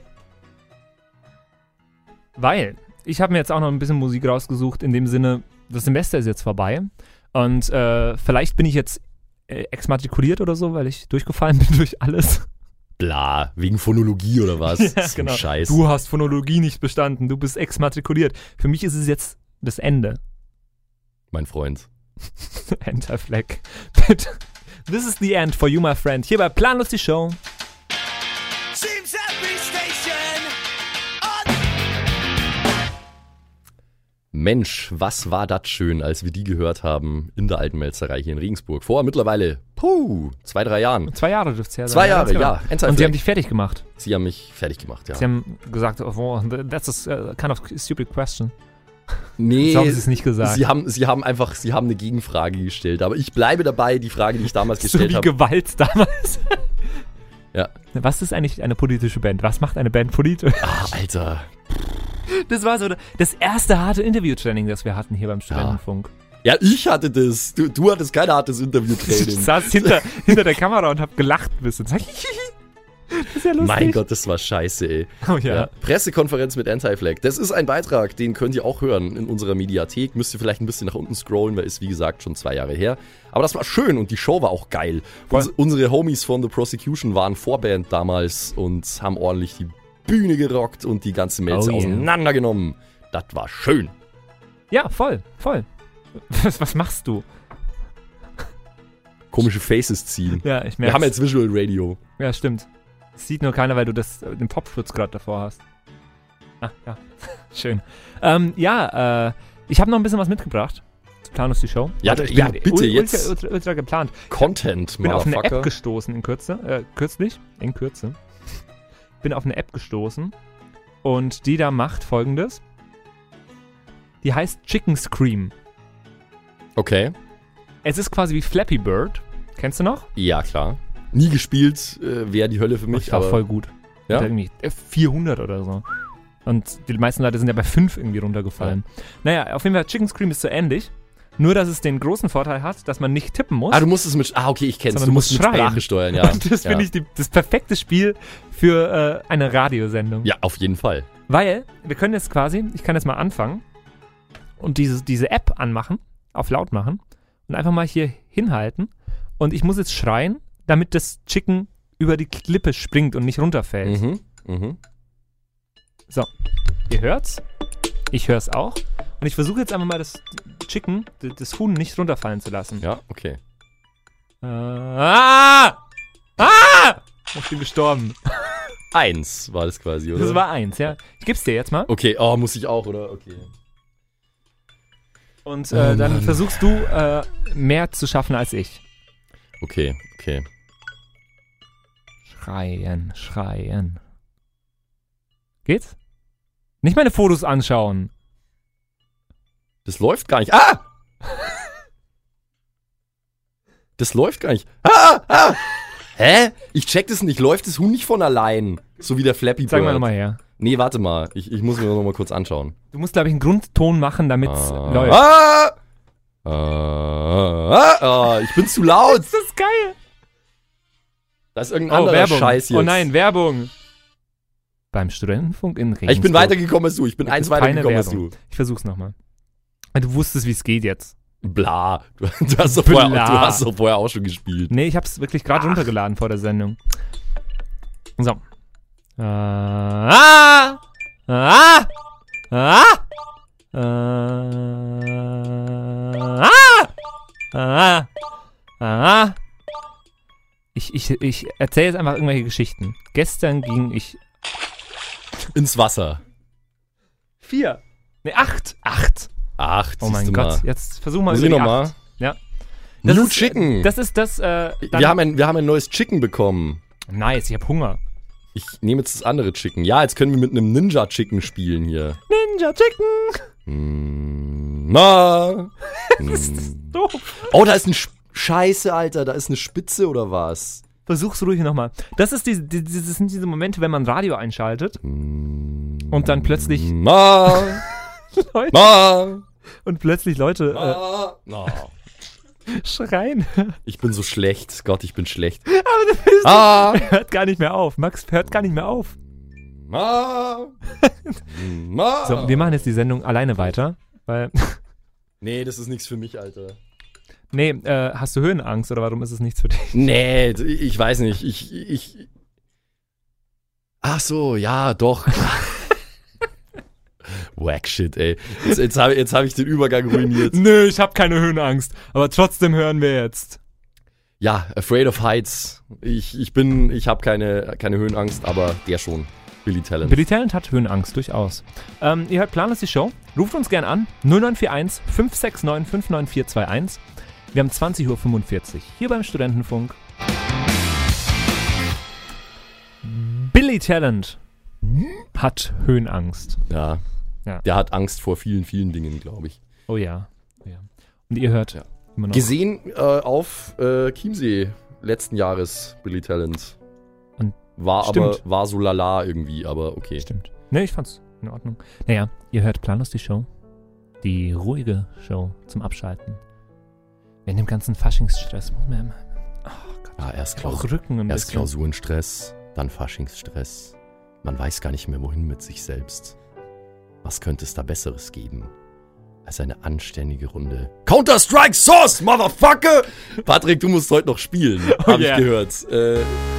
Weil, ich habe mir jetzt auch noch ein bisschen Musik rausgesucht, in dem Sinne, das Semester ist jetzt vorbei und äh, vielleicht bin ich jetzt äh, exmatrikuliert oder so, weil ich durchgefallen bin durch alles. Bla, wegen Phonologie oder was? Ja, so ein genau. Scheiß. Du hast Phonologie nicht bestanden, du bist exmatrikuliert. Für mich ist es jetzt das Ende. Mein Freund. Enter Flag. This is the end for you, my friend. Hier bei Planlos die Show. Seems every station Mensch, was war das schön, als wir die gehört haben in der alten Melzerei hier in Regensburg. Vor mittlerweile, puh, zwei, drei Jahren. Zwei Jahre dürfte es her sein. Zwei Jahre, ganz genau. ja. Und Anti-Flag. sie haben dich fertig gemacht. Sie haben mich fertig gemacht, ja. Sie haben gesagt, oh, that's a kind of stupid question. Nee, So haben sie es nicht gesagt. Sie haben, sie haben einfach, sie haben eine Gegenfrage gestellt. Aber ich bleibe dabei, die Frage, die ich damals So gestellt wie habe. Gewalt damals. Ja. Was ist eigentlich eine politische Band? Was macht eine Band politisch? Ah, Alter. Das war so das erste harte Interview-Training, das wir hatten hier beim Studentenfunk. Ja, ich hatte das. Du, du hattest kein hartes Ich Interviewtraining. saß hinter, hinter der Kamera und hab gelacht ein bisschen. Das ist ja lustig. Mein Gott, das war scheiße, ey. Oh ja. Ja. Pressekonferenz mit Anti-Flag. Das ist ein Beitrag, den könnt ihr auch hören in unserer Mediathek. Müsst ihr vielleicht ein bisschen nach unten scrollen, weil ist wie gesagt schon zwei Jahre her. Aber das war schön und die Show war auch geil. Voll. Uns, unsere Homies von The Prosecution waren Vorband damals und haben ordentlich die Bühne gerockt und die ganze Melze Oh yeah. auseinandergenommen. Das war schön. Ja, voll, voll. Was, was machst du? Komische Faces ziehen. Ja, ich Wir merke. haben jetzt Visual Radio. Ja, stimmt. Das sieht nur keiner, weil du das, äh, den Popschutz gerade davor hast. Ah, ja. Schön. Ähm, ja, äh, ich habe noch ein bisschen was mitgebracht. Zu Planlos die Show. Ja, Warte, ich ja, bin bitte, ultra, jetzt. Ultra, ultra, ultra geplant. Content, Ich bin auf eine App Motherfucker. gestoßen in Kürze. Äh, kürzlich. In Kürze. Bin auf eine App gestoßen. Und die da macht folgendes. Die heißt Chicken Scream. Okay. Es ist quasi wie Flappy Bird. Kennst du noch? Ja, klar. Nie gespielt, äh, wäre die Hölle für mich. Ich war aber voll gut. Ja? Hat irgendwie vierhundert oder so. Und die meisten Leute sind ja bei fünf irgendwie runtergefallen. Naja, auf jeden Fall, Chicken Scream ist so ähnlich. Nur, dass es den großen Vorteil hat, dass man nicht tippen muss. Ah, du musst es mit. Ah, okay, ich kenn's. Sondern Du du musst musst mit schreien. Sprache steuern, ja. Und das ja. finde ich die, das perfekte Spiel für äh, eine Radiosendung. Ja, auf jeden Fall. Weil, wir können jetzt quasi, ich kann jetzt mal anfangen und diese, diese App anmachen, auf laut machen und einfach mal hier hinhalten. Und ich muss jetzt schreien, damit das Chicken über die Klippe springt und nicht runterfällt. Mhm. Mhm. So, ihr hört's. Ich hör's auch. Und ich versuche jetzt einfach mal das Chicken, d- das Huhn nicht runterfallen zu lassen. Ja, okay. Äh, ah! Ah! Ich bin gestorben. Eins war das quasi, oder? Das war eins, ja. Ich geb's dir jetzt mal. Okay, oh, muss ich auch, oder? Okay. Und äh, Oh dann Mann. versuchst du, äh, mehr zu schaffen als ich. Okay, okay. Schreien, schreien. Geht's? Nicht meine Fotos anschauen. Das läuft gar nicht. Ah! Das läuft gar nicht. Ah, ah. Hä? Ich check das nicht. Läuft das Huhn nicht von allein? So wie der Flappy Bird. Zeig mal nochmal her. Nee, warte mal. Ich, ich muss mir noch mal kurz anschauen. Du musst, glaube ich, einen Grundton machen, damit es Ah. läuft. Ah. Ah. Ah. Ah. Ich bin zu laut. Ist das geil? Da ist irgendein Oh, anderer Werbung. Scheiß jetzt. Oh nein, Werbung. Beim Studentenfunk in Regensburg. Ich bin weitergekommen als du. Ich bin Das eins ist keine weitergekommen als Werbung. du. Ich versuch's nochmal. Du wusstest, wie es geht jetzt. Bla. Du, du, hast doch vorher, Bla. du hast doch vorher auch schon gespielt. Nee, ich hab's wirklich gerade runtergeladen vor der Sendung. So. Ah! Ah! Ah! Ah! Ah! Ah! Ich, ich, ich erzähle jetzt einfach irgendwelche Geschichten. Gestern ging ich... Ins Wasser. Vier. Ne, acht. Acht. Acht. Oh mein siehste Gott. mal. Jetzt versuch mal Muss über ich die noch mal? acht. Ja. Das New ist, Chicken. Das ist das... Äh, dann- wir, haben ein, wir haben ein neues Chicken bekommen. Nice, ich hab Hunger. Ich nehme jetzt das andere Chicken. Ja, jetzt können wir mit einem Ninja Chicken spielen hier. Ninja Chicken. Mm, na. Mm. Doof. Oh, da ist ein Sch Scheiße, Alter. Da ist eine Spitze oder was? Versuch's ruhig nochmal. Das, ist die, die, die, das sind diese Momente, wenn man Radio einschaltet Mm, und dann plötzlich na. Leute, Na. und plötzlich Leute Na. Na. äh, schreien. Ich bin so schlecht. Gott, ich bin schlecht. Aber du bist Ah. hört gar nicht mehr auf. Max hört gar nicht mehr auf. Na. Na. So, wir machen jetzt die Sendung alleine weiter, weil Nee, das ist nichts für mich, Alter. nee, äh, hast du Höhenangst oder warum ist es nichts für dich? Nee, ich weiß nicht. Ich, ich. Ach so, ja, doch. Wack shit, ey. Jetzt, jetzt habe jetzt hab ich den Übergang ruiniert. Nö, ich habe keine Höhenangst, aber trotzdem hören wir jetzt. Ja, Afraid of Heights. Ich, ich bin, ich habe keine, keine Höhenangst, aber der schon. Billy Talent. Billy Talent hat Höhenangst, durchaus. Ähm, ihr hört Planlos die Show. Ruft uns gern an. null neun vier eins, fünf sechs neun, fünf neun vier zwei eins. Wir haben zwanzig Uhr fünfundvierzig hier beim Studentenfunk. Billy Talent hat Höhenangst. Ja. Ja. Der hat Angst vor vielen, vielen Dingen, glaube ich. Oh ja. Oh ja. Und ihr hört Ja. immer noch. Gesehen äh, auf äh, Chiemsee letzten Jahres, Billy Talent. Und war stimmt. aber, war so lala irgendwie, aber okay. Stimmt. Ne, ich fand's in Ordnung. Naja, ihr hört Planlos die Show. Die ruhige Show zum Abschalten. Während dem ganzen Faschingsstress muss man immer... Oh Gott. Ja, erst, Auch Klaus Rücken ein erst bisschen. Klausurenstress, dann Faschingsstress. Man weiß gar nicht mehr, wohin mit sich selbst. Was könnte es da Besseres geben als eine anständige Runde Counter-Strike Source, Motherfucker! Patrick, du musst heute noch spielen, Oh hab yeah. ich gehört. Äh,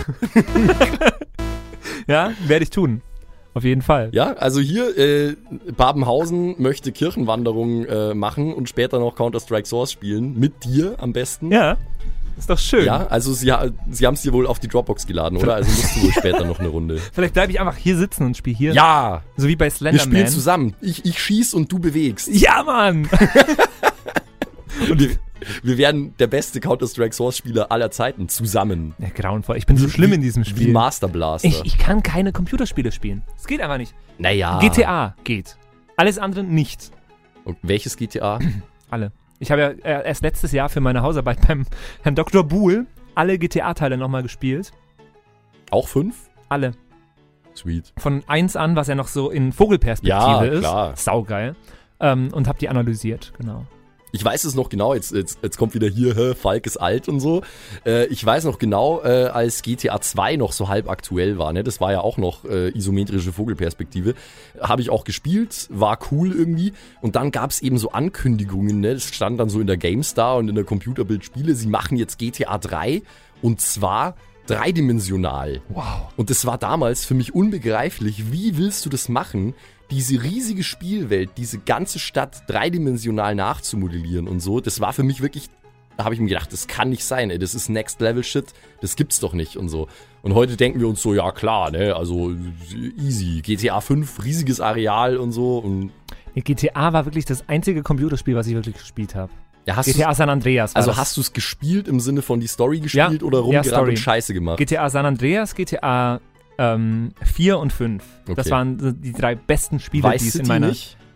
Ja, werde ich tun. Auf jeden Fall. ja, also hier, äh, Babenhausen möchte Kirchenwanderung äh, machen und später noch Counter-Strike Source spielen. Mit dir am besten. Ja, ist doch schön. Ja, also sie, ha- sie haben es dir wohl auf die Dropbox geladen, oder? Also musst du wohl später noch eine Runde. Vielleicht bleibe ich einfach hier sitzen und spiele hier. Ja! So wie bei Wir Slenderman. spielen zusammen. Ich, ich schieß und du bewegst. Ja, Mann! Und wir, wir werden der beste Counter-Strike-Source-Spieler aller Zeiten zusammen. Ja, grauenvoll. Ich bin so schlimm in diesem Wie Spiel. Master Blaster. Ich, ich kann keine Computerspiele spielen. Es geht einfach nicht. naja. G T A geht. Alles andere nicht. Und welches G T A? Alle. Ich habe ja äh, erst letztes Jahr für meine Hausarbeit beim Herrn Doktor Buhl alle G T A-Teile nochmal gespielt. Auch fünf? Alle. Sweet. Von eins an, was ja noch so in Vogelperspektive Ja, ist. klar. Saugeil. Ähm, und habe die analysiert, genau. Ich weiß es noch genau, jetzt, jetzt, jetzt kommt wieder hier, hä, Falk ist alt und so. Äh, ich weiß noch genau, äh, als G T A zwei noch so halb aktuell war, ne? Das war ja auch noch äh, isometrische Vogelperspektive. Habe ich auch gespielt, war cool irgendwie. Und dann gab es eben so Ankündigungen, ne? Das stand dann so in der GameStar und in der Computerbild Spiele, sie machen jetzt G T A drei und zwar dreidimensional. Wow. Und das war damals für mich unbegreiflich. Wie willst du das machen, diese riesige Spielwelt, diese ganze Stadt dreidimensional nachzumodellieren und so? Das war für mich wirklich, da habe ich mir gedacht, das kann nicht sein, ey, das ist Next-Level-Shit, das gibt's doch nicht und so. Und heute denken wir uns so, ja klar, ne, also easy, G T A fünf, riesiges Areal und so. Und Ja, G T A war wirklich das einzige Computerspiel, was ich wirklich gespielt habe. ja, hast G T A San Andreas war also das. hast du es gespielt im Sinne von die Story gespielt Ja, oder ja, rumgerannt Story. und Scheiße gemacht? G T A San Andreas, G T A ähm, vier und fünf. Das Okay. waren so die drei besten Spiele, Vice die es in City meiner... nicht?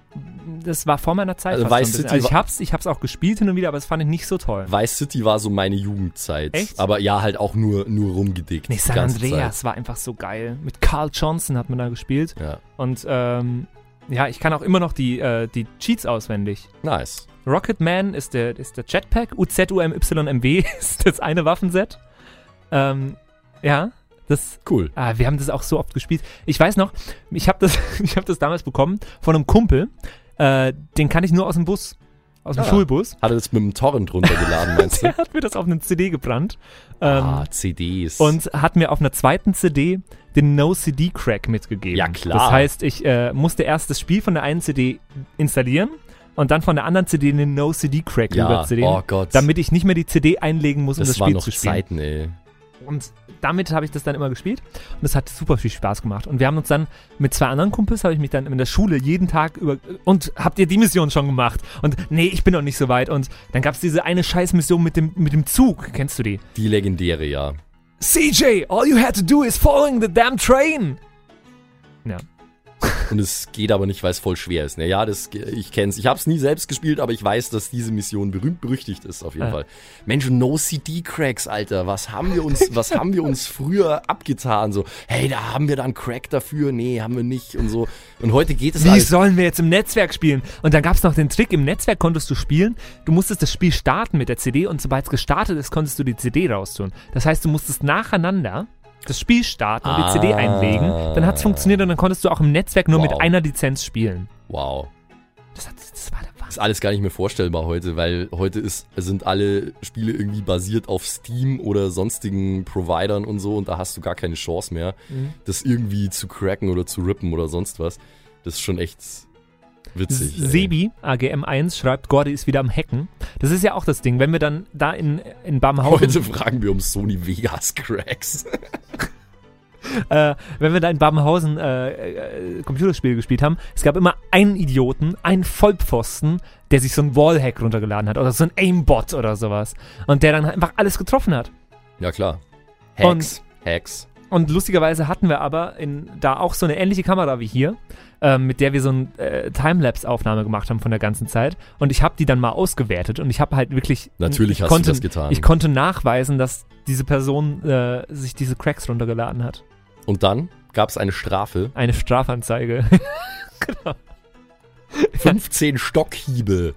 das war vor meiner Zeit. Also fast Vice so ein bisschen. City also ich war- hab's, ich hab's auch gespielt hin und wieder, aber das fand ich nicht so toll. Vice City war so meine Jugendzeit. Echt? Aber ja, halt auch nur, nur rumgedickt. Nee, die San ganze Andreas war einfach so geil. Mit Carl Johnson hat man da gespielt. Zeit. Ja, Und ähm, ja, ich kann auch immer noch die, äh, die Cheats auswendig. nice. Rocketman ist der, ist der Jetpack, U Z U M Y M W ist das eine Waffenset. Ähm, ja, das, Cool. ah, wir haben das auch so oft gespielt. Ich weiß noch, ich habe das, ich hab das damals bekommen von einem Kumpel, äh, den kann ich nur aus dem Bus, aus dem Ah. Schulbus. Hat er das mit dem Torrent runtergeladen, meinst du? Der hat mir das auf eine C D gebrannt. Ähm, ah, C Ds. Und hat mir auf einer zweiten C D den No-C D-Crack mitgegeben. Ja, klar. Das heißt, ich äh, musste erst das Spiel von der einen C D installieren und dann von der anderen C D den No-C D-Crack ja, rüberziehen, oh Gott. damit ich nicht mehr die C D einlegen muss, um das, das waren Spiel noch zu spielen. Zeiten, ey. Und damit habe ich das dann immer gespielt und das hat super viel Spaß gemacht. Und wir haben uns dann mit zwei anderen Kumpels, habe ich mich dann in der Schule jeden Tag über... Und habt ihr die Mission schon gemacht? Und nee, ich bin noch nicht so weit. Und dann gab es diese eine Scheißmission mit dem, mit dem Zug. Kennst du die? Die legendäre, ja. C J, all you had to do is following the damn train. Ja. Und es geht aber nicht, weil es voll schwer ist. Ne? Ja, das, ich kenn's. Ich hab's nie selbst gespielt, aber ich weiß, dass diese Mission berühmt berüchtigt ist, auf jeden Ja. Fall. Mensch, No-C D-Cracks, Alter. Was haben wir uns, was haben wir uns früher abgetan? So, hey, da haben wir dann Crack dafür. Nee, haben wir nicht und so. Und heute geht es Wie alles. sollen wir jetzt im Netzwerk spielen? Und dann gab es noch den Trick, im Netzwerk konntest du spielen, du musstest das Spiel starten mit der C D und sobald es gestartet ist, konntest du die C D raustun. Das heißt, du musstest nacheinander das Spiel starten und die C D Ah. einlegen, dann hat es funktioniert und dann konntest du auch im Netzwerk nur Wow. mit einer Lizenz spielen. Wow. Das, hat, das war der Wahnsinn. Ist alles gar nicht mehr vorstellbar heute, weil heute ist, sind alle Spiele irgendwie basiert auf Steam oder sonstigen Providern und so und da hast du gar keine Chance mehr, Mhm. das irgendwie zu cracken oder zu rippen oder sonst was. Das ist schon echt witzig. ey. Sebi, A G M eins, schreibt, Gordy ist wieder am Hacken. Das ist ja auch das Ding, wenn wir dann da in, in Babenhausen... Heute fragen wir um Sony Vegas Cracks. äh, wenn wir da in Babenhausen äh, äh, Computerspiele gespielt haben, es gab immer einen Idioten, einen Vollpfosten, der sich so ein Wallhack runtergeladen hat oder so ein Aimbot oder sowas und der dann einfach alles getroffen hat. Ja klar. Hacks. Hacks. Und lustigerweise hatten wir aber in, da auch so eine ähnliche Kamera wie hier, ähm, mit der wir so eine äh, Timelapse-Aufnahme gemacht haben von der ganzen Zeit. Und ich habe die dann mal ausgewertet und ich habe halt wirklich... Natürlich ich hast konnte, du das getan. Ich konnte nachweisen, dass diese Person äh, sich diese Cracks runtergeladen hat. Und dann gab es eine Strafe. Eine Strafanzeige. Genau. fünfzehn Stockhiebe.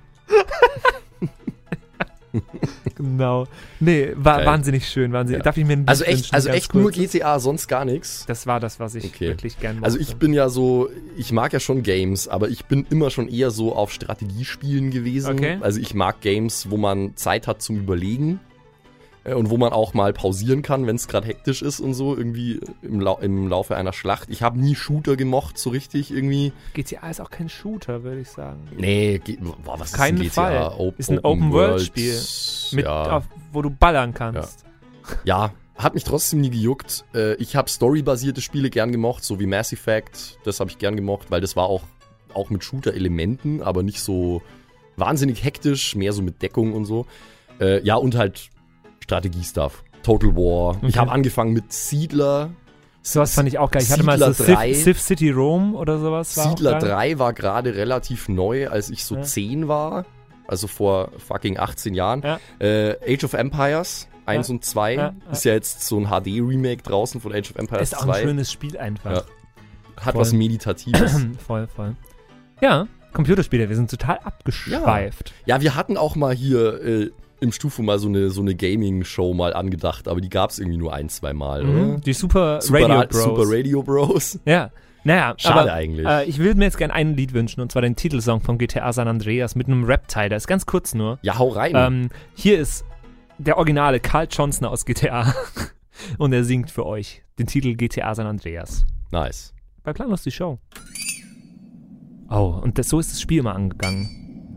Genau. Nee, war Geil. wahnsinnig schön. Wahnsinnig. Ja. Darf ich mir ein Also Lied echt, wünschen, also ganz echt nur kurz? G T A, sonst gar nichts. Das war das, was ich Okay. wirklich gerne mochte. Also ich bin ja so, ich mag ja schon Games, aber ich bin immer schon eher so auf Strategiespielen gewesen. Okay. Also ich mag Games, wo man Zeit hat zum Überlegen äh, und wo man auch mal pausieren kann, wenn es gerade hektisch ist und so, irgendwie im, Lau- im Laufe einer Schlacht. Ich habe nie Shooter gemocht, so richtig irgendwie. G T A ist auch kein Shooter, würde ich sagen. Nee, ge- boah, was Keinen ist ein G T A? Fall. Op- Ist ein Open-World-Spiel. Mit, ja. auf, wo du ballern kannst. Ja, hat mich trotzdem nie gejuckt. Äh, ich habe storybasierte Spiele gern gemocht, so wie Mass Effect. Das habe ich gern gemocht, weil das war auch, auch mit Shooter-Elementen, aber nicht so wahnsinnig hektisch, mehr so mit Deckung und so. Äh, ja, und halt Strategie-Stuff. Total War. Ich Okay. habe angefangen mit Siedler. Sowas fand ich auch geil. Ich hatte mal Siedler so drei. Civ, Civ City Rome oder sowas. War Siedler auch geil. drei war gerade relativ neu, als ich so Ja. zehn war. Also vor fucking achtzehn Jahren. Ja. Äh, Age of Empires eins Ja. und zwei. Ja, ja. Ist ja jetzt so ein H D-Remake draußen von Age of Empires Ist auch ein zwei. schönes Spiel einfach. Ja. Hat Voll. was Meditatives. voll, voll. Ja, Computerspiele, wir sind total abgeschweift. Ja, wir hatten auch mal hier äh, im Stufo mal so eine, so eine Gaming-Show mal angedacht, aber die gab es irgendwie nur ein, zwei Mal, Mhm. oder? Die Super, Super, Radio Ra- Bros. Super Radio Bros. Ja, naja, Schade aber, eigentlich. Äh, ich würde mir jetzt gerne ein Lied wünschen, und zwar den Titelsong von G T A San Andreas mit einem Rap-Teil. Der ist ganz kurz nur. Ja, hau rein. Ähm, hier ist der originale Carl Johnson aus G T A und er singt für euch den Titel G T A San Andreas. Nice. Bei Planlos die Show. Oh, und das, so ist das Spiel immer angegangen.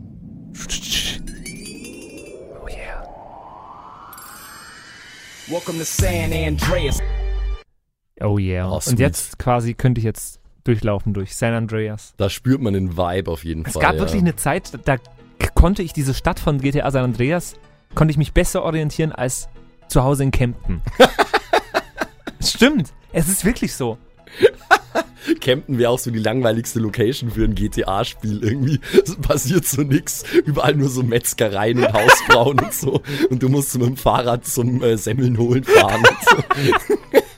Oh yeah. Welcome to San Andreas. Oh yeah. Oh, und sweet. jetzt quasi könnte ich jetzt durchlaufen durch San Andreas. Da spürt man den Vibe auf jeden Es Fall. gab ja. wirklich eine Zeit, da k- konnte ich diese Stadt von G T A San Andreas, konnte ich mich besser orientieren als zu Hause in Kempten. Stimmt, es ist wirklich so. Camden wäre auch so die langweiligste Location für ein G T A-Spiel irgendwie. Es passiert so nix. Überall nur so Metzgereien und Hausfrauen und so. Und du musst mit dem Fahrrad zum äh, Semmeln holen fahren und so.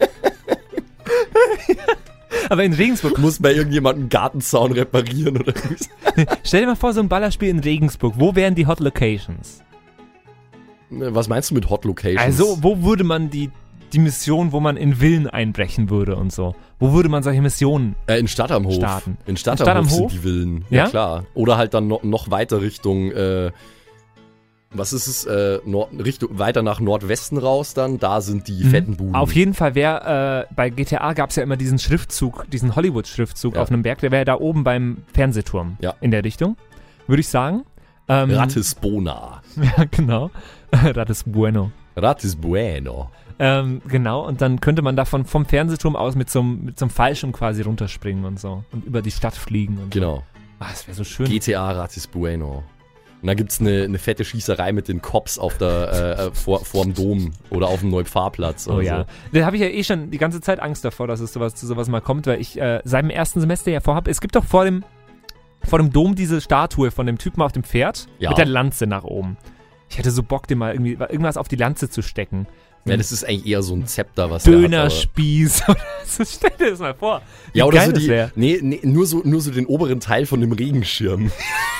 Aber in Regensburg... Du musst bei irgendjemandem einen Gartenzaun reparieren oder so. Stell dir mal vor, so ein Ballerspiel in Regensburg. Wo wären die Hot Locations? Was meinst du mit Hot Locations? Also, wo würde man die, die Mission, wo man in Villen einbrechen würde und so? Wo würde man solche Missionen äh, in Stadt am Hof. starten? In Stadt, In Stadt am am Hof Hof? sind die Villen. Ja, Ja? klar. Oder halt dann noch, noch weiter Richtung, äh, was ist es? Äh, Nord, Richtung, weiter nach Nordwesten raus dann. Da sind die Mhm. fetten Buden. Auf jeden Fall wäre, äh, bei G T A gab es ja immer diesen Schriftzug, diesen Hollywood-Schriftzug Ja. auf einem Berg, der wäre da oben beim Fernsehturm. Ja. In der Richtung, würde ich sagen. Ähm, Ratisbona. Ja, genau. Ratis Bueno. Ratisbueno. Ähm, genau, und dann könnte man davon vom Fernsehturm aus mit so einem mit so einem Fallschirm quasi runterspringen und so. Und über die Stadt fliegen und so. Genau. Ah, das wäre so schön. G T A Ratisbueno. Und da gibt's eine, eine fette Schießerei mit den Cops auf der, äh, vor, vorm Dom oder auf dem Neupfarrplatz. Oh oder ja. Da habe ich ja eh schon die ganze Zeit Angst davor, dass es sowas, zu sowas mal kommt, weil ich äh, seit dem ersten Semester ja vorhabe, es gibt doch vor dem, vor dem Dom diese Statue von dem Typen auf dem Pferd Ja. mit der Lanze nach oben. Ich hätte so Bock, dem mal irgendwie irgendwas auf die Lanze zu stecken. So. Ja, das ist eigentlich eher so ein Zepter, was der hat, aber- Dönerspieß oder so. Stell dir das mal vor. Wie Ja, oder geil so das die, wär. nee, nee, nur so, nur so den oberen Teil von dem Regenschirm.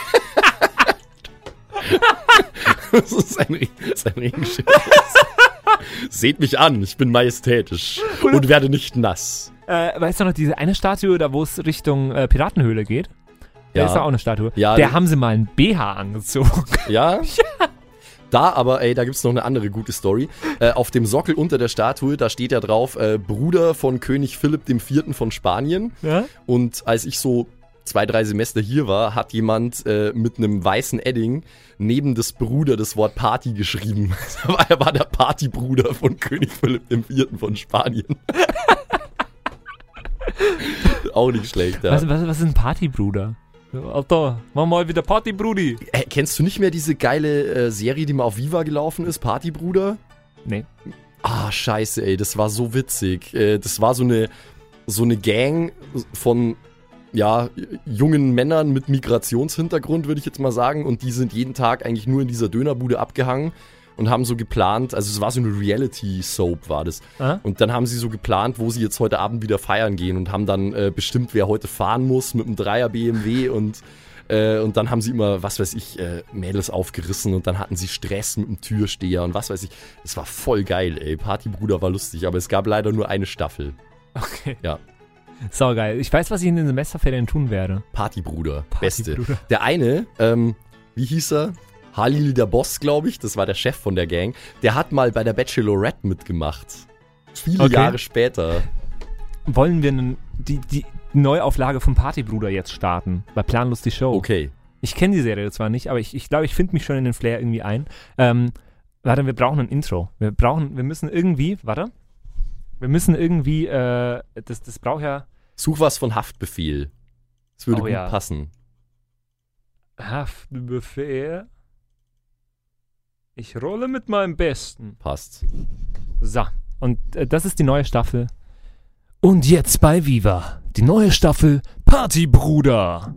Das ist ein, Re das ist ein Regenschirm. Seht mich an, ich bin majestätisch und werde nicht nass. Äh, weißt du noch, diese eine Statue, da wo es Richtung äh, Piratenhöhle geht? Da Ja. ist da auch eine Statue. Ja, Der die- haben sie mal einen B H angezogen. Ja? Da aber, ey, da gibt's noch eine andere gute Story. Äh, auf dem Sockel unter der Statue, da steht ja drauf, äh, Bruder von König Philipp der Vierte von Spanien. Ja? Und als ich so zwei, drei Semester hier war, hat jemand äh, mit einem weißen Edding neben das Bruder das Wort Party geschrieben. Er war der Partybruder von König Philipp der Vierte von Spanien. Auch nicht schlecht, ja. Was, was, was ist ein Partybruder? Alter, mach mal wieder Party, Brudi. Äh, kennst du nicht mehr diese geile äh, Serie, die mal auf Viva gelaufen ist? Partybruder? Nee. Ah, scheiße, ey, das war so witzig. Äh, das war so eine, so eine Gang von, ja, jungen Männern mit Migrationshintergrund, würde ich jetzt mal sagen. Und die sind jeden Tag eigentlich nur in dieser Dönerbude abgehangen und haben so geplant, also es war so eine Reality-Soap, war das. Ah? Und dann haben sie so geplant, wo sie jetzt heute Abend wieder feiern gehen und haben dann äh, bestimmt, wer heute fahren muss mit einem Dreier B M W und Äh, und dann haben sie immer, was weiß ich, äh, Mädels aufgerissen und dann hatten sie Stress mit dem Türsteher und was weiß ich. Das war voll geil, ey. Partybruder war lustig, aber es gab leider nur eine Staffel. Okay. Ja. Saugeil. Ich weiß, was ich in den Semesterferien tun werde. Partybruder, Partybruder. beste. Der eine, ähm, wie hieß er? Halil der Boss, glaube ich, das war der Chef von der Gang. Der hat mal bei der Bachelorette mitgemacht. Viele Okay. Jahre später. Wollen wir nen, die, die Neuauflage vom Partybruder jetzt starten? Bei Planlos die Show. Okay. Ich kenne die Serie zwar nicht, aber ich glaube, ich, glaub, ich finde mich schon in den Flair irgendwie ein. Ähm, warte, wir brauchen ein Intro. Wir brauchen, wir müssen irgendwie, warte. Wir müssen irgendwie, äh, das, das braucht ja Such was von Haftbefehl. Das würde Oh gut ja. passen. Haftbefehl. Ich rolle mit meinem Besten. Passt. So, und äh, das ist die neue Staffel. Und jetzt bei Viva, die neue Staffel Partybruder.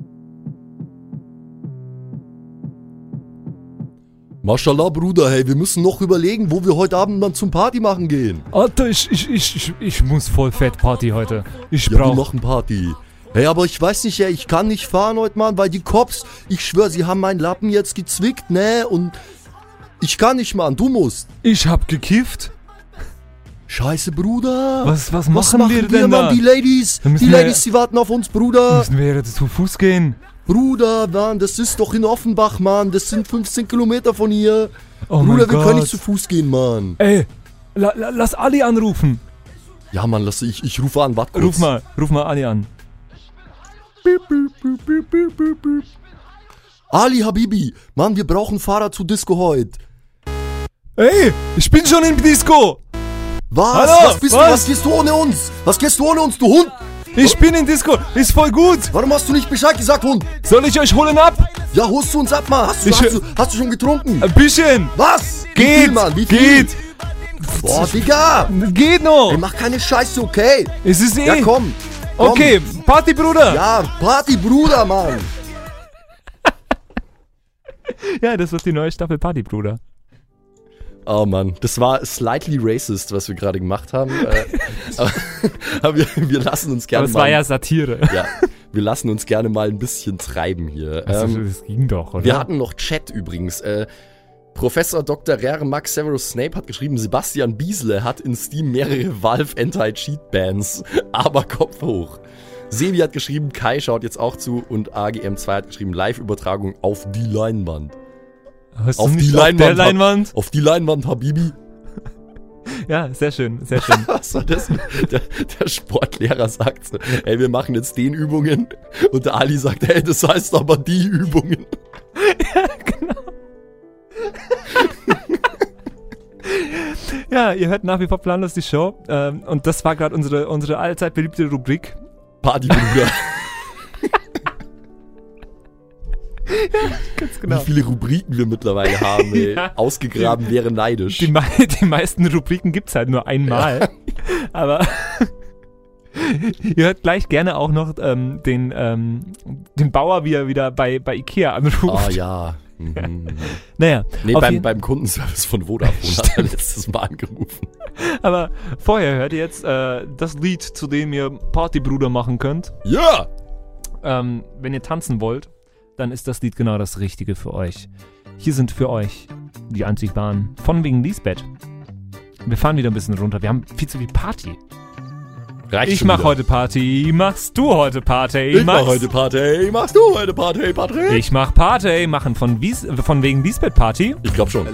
Maschallah, Bruder, hey, wir müssen noch überlegen, wo wir heute Abend dann zum Party machen gehen. Alter, ich, ich, ich, ich, ich muss voll fett Party heute. Ich Ja, wir brauch... machen Party. Hey, aber ich weiß nicht, ey, ich kann nicht fahren heute, Mann, weil die Cops, ich schwör, sie haben meinen Lappen jetzt gezwickt, ne? Und ich kann nicht, Mann, du musst. Ich hab gekifft. Scheiße, Bruder. Was, was, Was machen, wir denn Mann? da? Die Ladies, Da müssen die wir- Ladies, die warten auf uns, Bruder. Müssen wir jetzt zu Fuß gehen? Bruder, Mann, das ist doch in Offenbach, Mann. Das sind fünfzehn Kilometer von hier. Oh Bruder, mein wir können nicht Gott. zu Fuß gehen, Mann. Ey, la, la, lass Ali anrufen. Ja, Mann, lass, ich, ich rufe an, warte kurz. Ruf mal, ruf mal Ali an. Ali Habibi, Mann, wir brauchen Fahrer zu Disco heute. Ey, ich bin schon im Disco. Was? Hallo, was bist was? du? Was gehst du ohne uns? Was gehst du ohne uns, du Hund? Ich bin in Disco. Ist voll gut. Warum hast du nicht Bescheid gesagt, Hund? Soll ich euch holen ab? Ja, holst du uns ab, Mann. Hast du, Ich- hast du, hast du schon getrunken? Ein bisschen. Was? Wie Geht, viel, Mann? Wie viel? geht. Boah, Digga. Geht noch. Ey, mach keine Scheiße, okay? Es ist eh. Ja, komm. Komm. Okay, Partybruder! Ja, Partybruder, Mann! Ja, das wird die neue Staffel Partybruder. Oh Mann, das war slightly racist, was wir gerade gemacht haben. äh, aber aber wir, wir lassen uns gerne Aber es mal... war ja Satire. ja, wir lassen uns gerne mal ein bisschen treiben hier. Also, Ähm, das ging doch, oder? wir hatten noch Chat übrigens. Äh, Professor Doktor Rare Max Severus Snape hat geschrieben, Sebastian Biesle hat in Steam mehrere Valve Anti-Cheat-Bans, aber Kopf hoch. Sebi hat geschrieben, Kai schaut jetzt auch zu und A G M zwei hat geschrieben, Live-Übertragung auf die Leinwand. Hast Auf du die nicht Leinwand, auf der Leinwand? Auf die Leinwand, Habibi. Ja, sehr schön, sehr schön. Was war das? Der, der Sportlehrer sagt so, ey, wir machen jetzt den Übungen. Und der Ali sagt, ey, das heißt aber die Übungen. Ja, genau. Ja, ihr hört nach wie vor planlos die Show. Ähm, und das war gerade unsere, unsere allzeit beliebte Rubrik. Partybruder. Ganz genau. Wie viele Rubriken wir mittlerweile haben, ey. Ja. Ausgegraben wäre neidisch. Die, mei- die meisten Rubriken gibt's halt nur einmal. Ja. Aber ihr hört gleich gerne auch noch ähm, den, ähm, den Bauer, wie er wieder bei, bei Ikea anruft. Ah ja. Mhm. Naja. Nee, auf beim, jeden- beim Kundenservice von Vodafone hat er letztes Mal angerufen. Aber vorher hört ihr jetzt äh, das Lied, zu dem ihr Partybruder machen könnt. Ja! Ähm, wenn ihr tanzen wollt, dann ist das Lied genau das Richtige für euch. Hier sind für euch die einzig wahren von wegen Lisbeth. Wir fahren wieder ein bisschen runter. Wir haben viel zu viel Party. Reicht Ich schon mach wieder. heute Party, machst du heute Party, Ich Max? mach heute Party, machst du heute Party, Patrick? Ich mach Party, machen von, Wies von wegen Lisbeth Party. Ich glaub schon.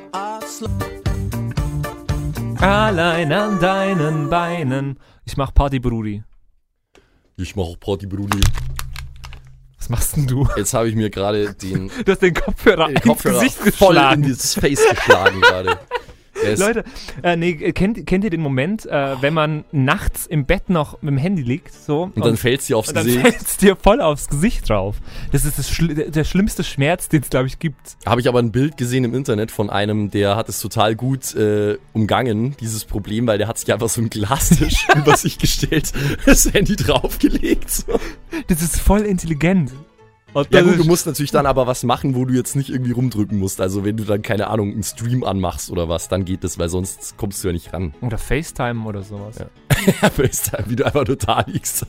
Allein an deinen Beinen. Ich mach Party, Brudi. Ich mach auch Party, Brudi. Was machst denn du? Jetzt habe ich mir gerade den, Du hast den Kopfhörer, den ins Kopfhörer Gesicht voll geschlagen. in das Face geschlagen gerade. Der ist- Leute, äh, nee, kennt, kennt ihr den Moment, äh, wenn man nachts im Bett noch mit dem Handy liegt, so Und dann fällt's dir aufs und dann Gesicht. fällt's dir voll aufs Gesicht drauf. Das ist das Schli der, der schlimmste Schmerz, den es, glaube ich, gibt. Habe ich aber ein Bild gesehen im Internet von einem, der hat es total gut äh, umgangen, dieses Problem, weil der hat sich einfach so einen Glastisch über sich gestellt, das Handy draufgelegt. So. Das ist voll intelligent. Und Ja das gut, du ist- musst natürlich dann aber was machen, wo du jetzt nicht irgendwie rumdrücken musst. Also wenn du dann, keine Ahnung, einen Stream anmachst oder was, dann geht das, weil sonst kommst du ja nicht ran. Oder FaceTime oder sowas. Ja. FaceTime, wie du einfach total liegst.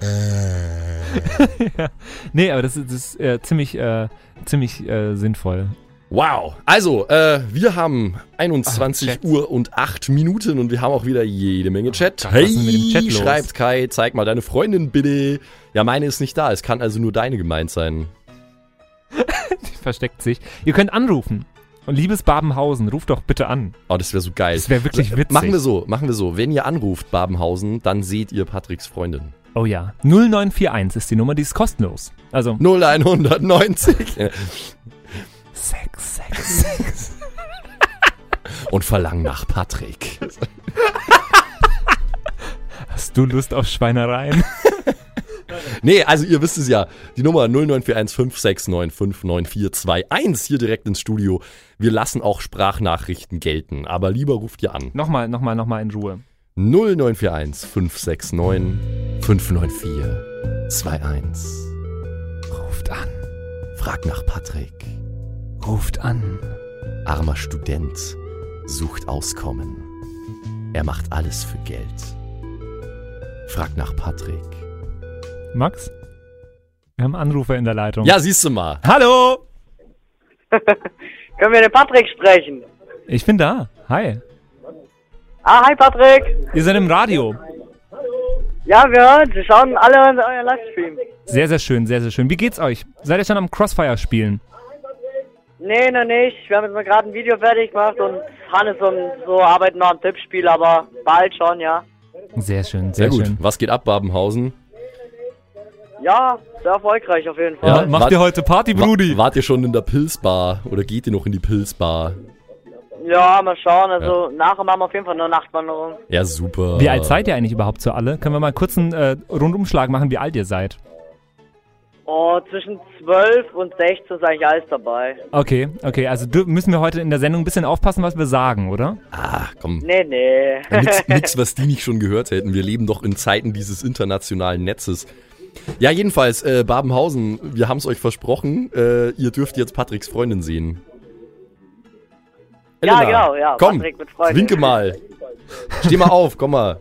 Ja. Nee, aber das ist, das ist äh, ziemlich, äh, ziemlich äh, sinnvoll. Wow. Also, äh, wir haben einundzwanzig Chat. Uhr und acht Minuten und wir haben auch wieder jede Menge Chat. Gott, was ist denn mit dem Chat los? Schreibt Kai, zeig mal deine Freundin bitte. Ja, meine ist nicht da. Es kann also nur deine gemeint sein. Die versteckt sich. Ihr könnt anrufen. Und liebes Babenhausen, ruft doch bitte an. Oh, das wäre so geil. Das wäre wirklich witzig. Machen wir so, machen wir so. Wenn ihr anruft, Babenhausen, dann seht ihr Patricks Freundin. Oh ja. null neun vier eins ist die Nummer, die ist kostenlos. Also null hundertneunzig. Sex, Sex, Sex. Und verlang nach Patrick. Hast du Lust auf Schweinereien? Nee, also ihr wisst es ja. Die Nummer null neun vier eins fünf sechs neun fünf neun vier zwei eins hier direkt ins Studio. Wir lassen auch Sprachnachrichten gelten, aber lieber ruft ihr an. nochmal, nochmal, nochmal in Ruhe. null neun vier eins fünf sechs neun fünf neun vier zwei eins. Ruft an. Frag nach Patrick. Ruft an. Armer Student sucht Auskommen. Er macht alles für Geld. Frag nach Patrick. Max? Wir haben Anrufer in der Leitung. Ja, siehst du mal. Hallo! Können wir den Patrick sprechen? Ich bin da. Hi. Ah, hi Patrick. Ihr seid im Radio. Ja, wir hören, Sie schauen alle euren Livestream. Sehr, sehr schön, sehr, sehr schön. Wie geht's euch? Seid ihr schon am Crossfire spielen? Nee, noch nicht. Wir haben jetzt mal gerade ein Video fertig gemacht und Hannes und so arbeiten noch am Tippspiel, aber bald schon, ja. Sehr schön, Sehr sehr, gut. schön. Was geht ab, Babenhausen? Ja, sehr erfolgreich auf jeden Fall. Ja, Macht wart- ihr heute Party, Brudi? Wa- wart ihr schon in der Pilzbar oder geht ihr noch in die Pilzbar? Ja, mal schauen. Also nachher machen wir auf jeden Fall eine Nachtwanderung. Ja, super. Wie alt seid ihr eigentlich überhaupt so alle? Können wir mal kurz einen äh, Rundumschlag machen, wie alt ihr seid? Oh, zwischen zwölf und sechzehn ist eigentlich alles dabei. Okay, okay, also du, müssen wir heute in der Sendung ein bisschen aufpassen, was wir sagen, oder? Ah, komm. Nee, nee. Ja, nix, nix, was die nicht schon gehört hätten. Wir leben doch in Zeiten dieses internationalen Netzes. Ja, jedenfalls, äh, Babenhausen, wir haben es euch versprochen, äh, ihr dürft jetzt Patricks Freundin sehen. Ja, Elena, genau, ja, komm, Patrick mit Freundin. winke mal. Steh mal auf, komm mal.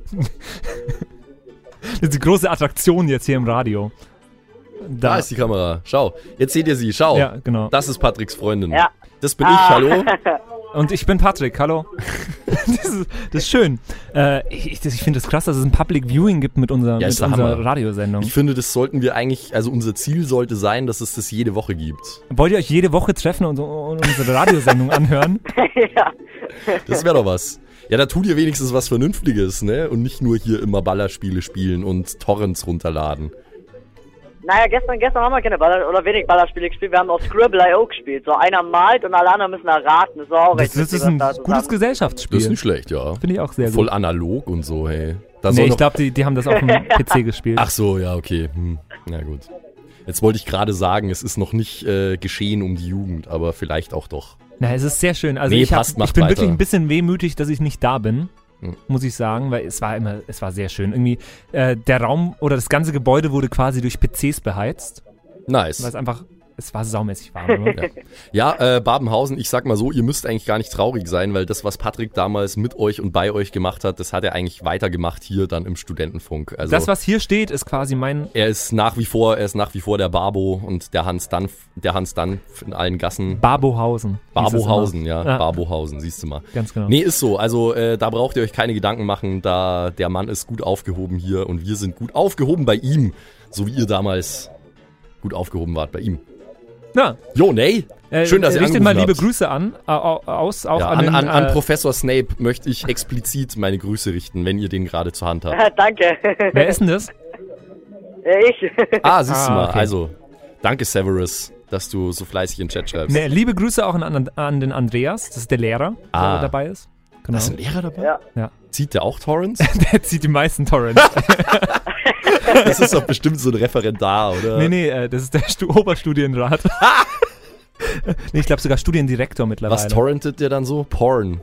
Das ist die große Attraktion jetzt hier im Radio. Da, Da, ist die Kamera. Schau, jetzt seht ihr sie. Schau, Ja, genau. das ist Patricks Freundin. Ja. Das bin ich, Ah. hallo. Und ich bin Patrick, hallo. das, ist, das ist schön. Äh, ich ich, ich finde es das krass, dass es ein Public Viewing gibt mit unserer, Ja, mit ist der unserer Hammer. Radiosendung. Ich finde, das sollten wir eigentlich, also unser Ziel sollte sein, dass es das jede Woche gibt. Wollt ihr euch jede Woche treffen und, und unsere Radiosendung anhören? Ja. Das wäre doch was. Ja, da tut ihr wenigstens was Vernünftiges, ne? Und nicht nur hier immer Ballerspiele spielen und Torrents runterladen. Naja, gestern, gestern haben wir keine Baller oder wenig Ballerspiele gespielt. Wir haben auf Scribble Punkt i o gespielt. So einer malt und alle anderen müssen erraten. Das war auch Das, recht das witzig, ist ein was da gutes zusammen- Gesellschaftsspiel. Das ist nicht schlecht, ja. Finde ich auch sehr Voll gut. analog und so, hey. Da Nee, soll ich noch- glaube, die, die haben das auf dem P C gespielt. Ach so, ja, okay. Hm. Na gut. Jetzt wollte ich gerade sagen, es ist noch nicht äh, geschehen um die Jugend, aber vielleicht auch doch. Na, es ist sehr schön. Also Nee, ich, hab, passt, macht ich bin weiter. wirklich ein bisschen wehmütig, dass ich nicht da bin, Hm. muss ich sagen, weil es war immer, es war sehr schön. Irgendwie äh, der Raum oder das ganze Gebäude wurde quasi durch P Cs beheizt, weil es Nice. einfach, es war saumäßig warm. Ne? Ja, äh, Babenhausen, ich sag mal so, ihr müsst eigentlich gar nicht traurig sein, weil das, was Patrick damals mit euch und bei euch gemacht hat, das hat er eigentlich weitergemacht hier dann im Studentenfunk. Also Das, was hier steht, ist quasi mein. er ist nach wie vor, er ist nach wie vor der Barbo und der Hans Danf, der Hans Danf in allen Gassen. Barbohausen. hieß es Barbohausen, immer. ja, Ja. Barbohausen, siehst du mal. Ganz genau. Nee, ist so. Also äh, da braucht ihr euch keine Gedanken machen. Da der Mann ist gut aufgehoben hier und wir sind gut aufgehoben bei ihm, so wie ihr damals gut aufgehoben wart bei ihm. Ja, Jo, nee. äh, Schön, dass ihr richtet angerufen mal liebe habt. Grüße an, äh, aus, auch Ja, an, an, den, an, an äh, Professor Snape möchte ich explizit meine Grüße richten, wenn ihr den gerade zur Hand habt. Danke. Wer ist denn das? Ja, ich. Ah, siehst du Ah, mal. okay. Also, danke Severus, dass du so fleißig in den Chat schreibst. Ne, liebe Grüße auch an, an, an den Andreas, das ist der Lehrer, Ah. der dabei ist. Genau. Ist ein Lehrer dabei? Ja. Ja. Zieht der auch Torrents? Der zieht die meisten Torrents. Das ist doch bestimmt so ein Referendar, oder? nee, nee, äh, das ist der Stu- Oberstudienrat. nee, ich glaube sogar Studiendirektor mittlerweile. Was torrentet der dann so? Porn.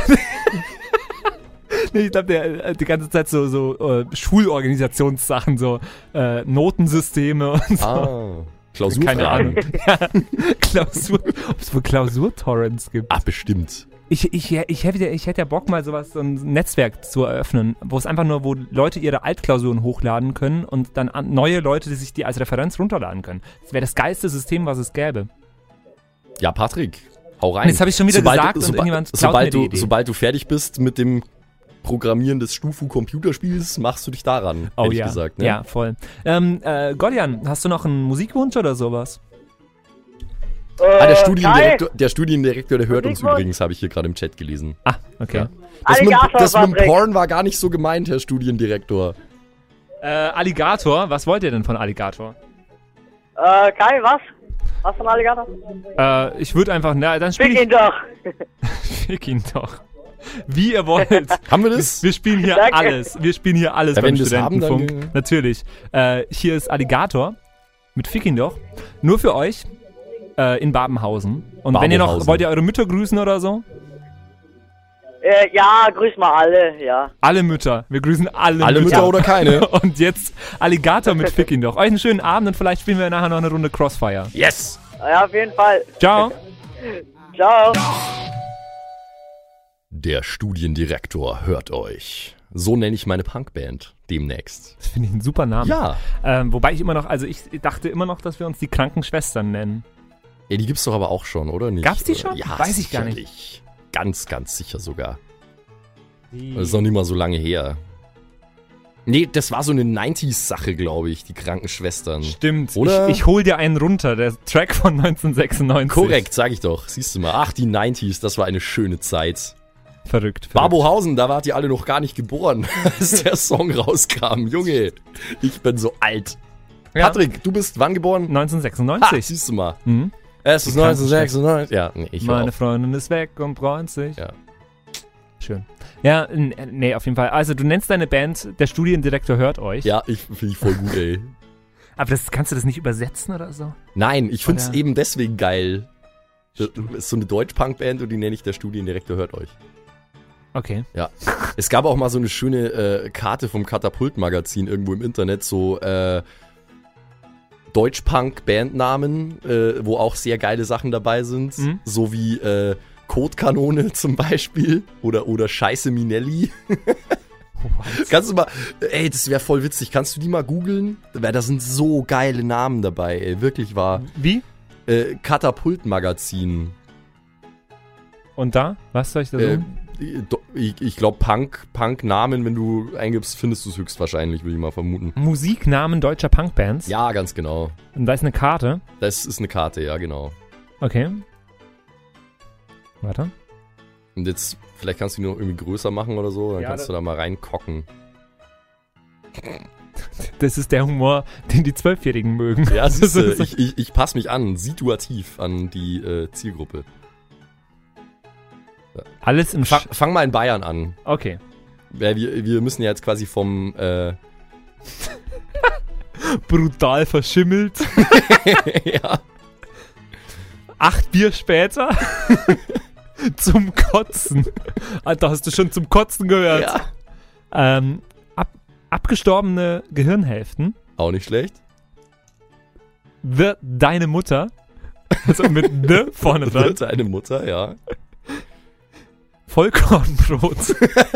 Nee, ich glaube, der äh, die ganze Zeit so, so äh, Schulorganisationssachen, so äh, Notensysteme und so. Ah. Klausurfragen. Keine Ahnung. Ja, Klausur, ob es wohl Klausur-Torrents gibt. Ach, bestimmt. Ich, ich, ich, hätte, ich hätte ja Bock, mal sowas, so ein Netzwerk zu eröffnen, wo es einfach nur, wo Leute ihre Altklausuren hochladen können und dann an, neue Leute, die sich die als Referenz runterladen können. Das wäre das geilste System, was es gäbe. Ja, Patrick, hau rein. Jetzt habe ich schon wieder gesagt und irgendjemand klaut sobald mir die du, Idee. Sobald du fertig bist mit dem Programmieren des Stufu-Computerspiels, machst du dich daran, Oh hätte ja, ich gesagt. Ne? ja, voll. Ähm, äh, Gordian, hast du noch einen Musikwunsch oder sowas? Ah, der Äh, Studiendirektor, der Studiendirektor, der hört uns Musikwunsch? übrigens, habe ich hier gerade im Chat gelesen. Ah, okay. Ja. Das, mit, Alligator, das mit dem Patrick. Porn war gar nicht so gemeint, Herr Studiendirektor. Äh, Alligator, was wollt ihr denn von Alligator? Äh, Kai, was? Was von Alligator? Äh, ich würde einfach, na, dann Fick spiel ich, ihn doch. Fick ihn doch. Wie ihr wollt. Haben wir das? Wir spielen hier Danke. alles. Wir spielen hier alles Ja, beim wenn wir das haben, Studentenfunk. dann- Natürlich. Äh, hier ist Alligator mit Fick ihn doch. Nur für euch äh, in Babenhausen. Und wenn ihr noch, Babenhausen. wollt ihr eure Mütter grüßen oder so? Äh, ja, grüß mal alle, ja. Alle Mütter. Wir grüßen alle, Alle Mütter oder keine? Und jetzt Alligator mit Fick ihn doch. Euch einen schönen Abend und vielleicht spielen wir nachher noch eine Runde Crossfire. Yes! Ja, auf jeden Fall. Ciao. Ciao. Der Studiendirektor hört euch. So nenne ich meine Punkband demnächst. Das finde ich ein super Name. Ja. Ähm, wobei ich immer noch, also ich dachte immer noch, dass wir uns die Krankenschwestern nennen. Ja, die gibt's doch aber auch schon, oder nicht? Gab's die schon? Ja, Weiß ich gar nicht. sicherlich. Ganz, ganz sicher sogar. Das ist noch nicht mal so lange her. Nee, das war so eine neunziger-Sache, glaube ich, die Krankenschwestern. Stimmt. Oder? Ich, ich hol dir einen runter, der Track von neunzehnhundertsechsundneunzig. Korrekt, sag ich doch. Siehst du mal. Ach, die neunziger, das war eine schöne Zeit. Verrückt. verrückt. Barbohausen, da wart ihr alle noch gar nicht geboren, als der Song rauskam. Junge, ich bin so alt. Ja. Patrick, du bist wann geboren? Ha, neunzehnhundertsechsundneunzig. siehst du mal. Mhm. Es ist Die neunzehnhundertsechsundneunzig. Ja, nee, ich hör Meine auf. Freundin ist weg und freut sich. Ja. Schön. Ja, n- nee, auf jeden Fall. Also du nennst deine Band, der Studiendirektor hört euch. Ja, ich finde ich voll gut, ey. Aber das, kannst du das nicht übersetzen oder so? Nein, ich find's Oder- eben deswegen geil. Das ist so eine Deutsch-Punk-Band und die nenne ich der Studiendirektor hört euch. Okay. Ja. Es gab auch mal so eine schöne äh, Karte vom Katapult-Magazin irgendwo im Internet, so äh, Deutsch-Punk-Bandnamen, äh, wo auch sehr geile Sachen dabei sind. Mhm. So wie äh, Kotkanone zum Beispiel oder, oder Scheiße Minelli. Kannst du mal, ey, das wäre voll witzig. Kannst du die mal googeln? Weil da sind so geile Namen dabei, ey. Wirklich wahr. Wie? Äh, Katapult-Magazin. Und da? Was soll ich da Äh, suchen? ich ich glaube, Punk, Punk-Namen, wenn du eingibst, findest du es höchstwahrscheinlich, würde ich mal vermuten. Musiknamen deutscher Punkbands? Ja, ganz genau. Und da ist eine Karte. Das ist eine Karte, ja, genau. Okay. Warte. Und jetzt, vielleicht kannst du die noch irgendwie größer machen oder so, dann Ja, kannst das- du da mal reinkocken. Das ist der Humor, den die Zwölfjährigen mögen. Ja, siehst du, So- ich, ich, ich passe mich an, situativ an die äh, Zielgruppe. Alles im Fang, Sch fang mal in Bayern an. Okay. Ja, wir, wir müssen ja jetzt quasi vom, äh, Brutal verschimmelt. ja, Acht Bier später. Zum Kotzen. Alter, hast du schon zum Kotzen gehört? ja. Ähm, ab, abgestorbene Gehirnhälften. Auch nicht schlecht. The, deine Mutter. Also mit The vorne dran. Deine Mutter, ja. Vollkornbrot.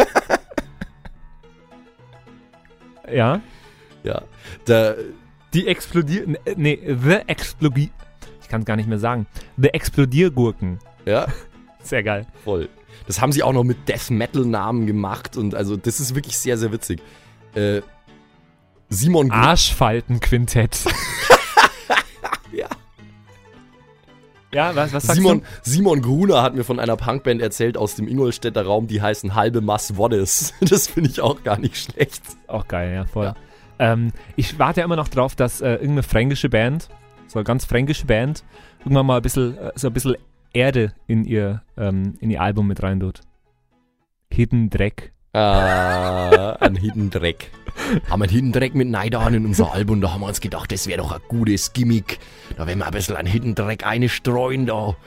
Ja. Ja. Da, Die explodieren. Nee, The Explodi. Ich kann es gar nicht mehr sagen. The Explodiergurken. ja, Sehr geil. voll. Das haben sie auch noch mit Death Metal Namen gemacht und also das ist wirklich sehr, sehr witzig. Äh, Simon Gru- Arschfaltenquintett. Ja. Ja, was, was sagst Simon, du? Simon Gruner hat mir von einer Punkband erzählt aus dem Ingolstädter Raum, die heißen Halbe Mass Woddes. Das finde ich auch gar nicht schlecht. Auch geil, ja, voll. Ja. Ähm, ich warte ja immer noch drauf, dass äh, irgendeine fränkische Band, so eine ganz fränkische Band, irgendwann mal ein bisschen, äh, so ein bisschen Erde in ihr, ähm, in ihr Album mit rein tut. Hidden Dreck. Ah, ein Hidden Dreck. Haben wir einen Hidden Dreck mit Neidan in unser Album, da haben wir uns gedacht, das wäre doch ein gutes Gimmick. Da werden wir ein bisschen einen Hidden Dreck einstreuen da.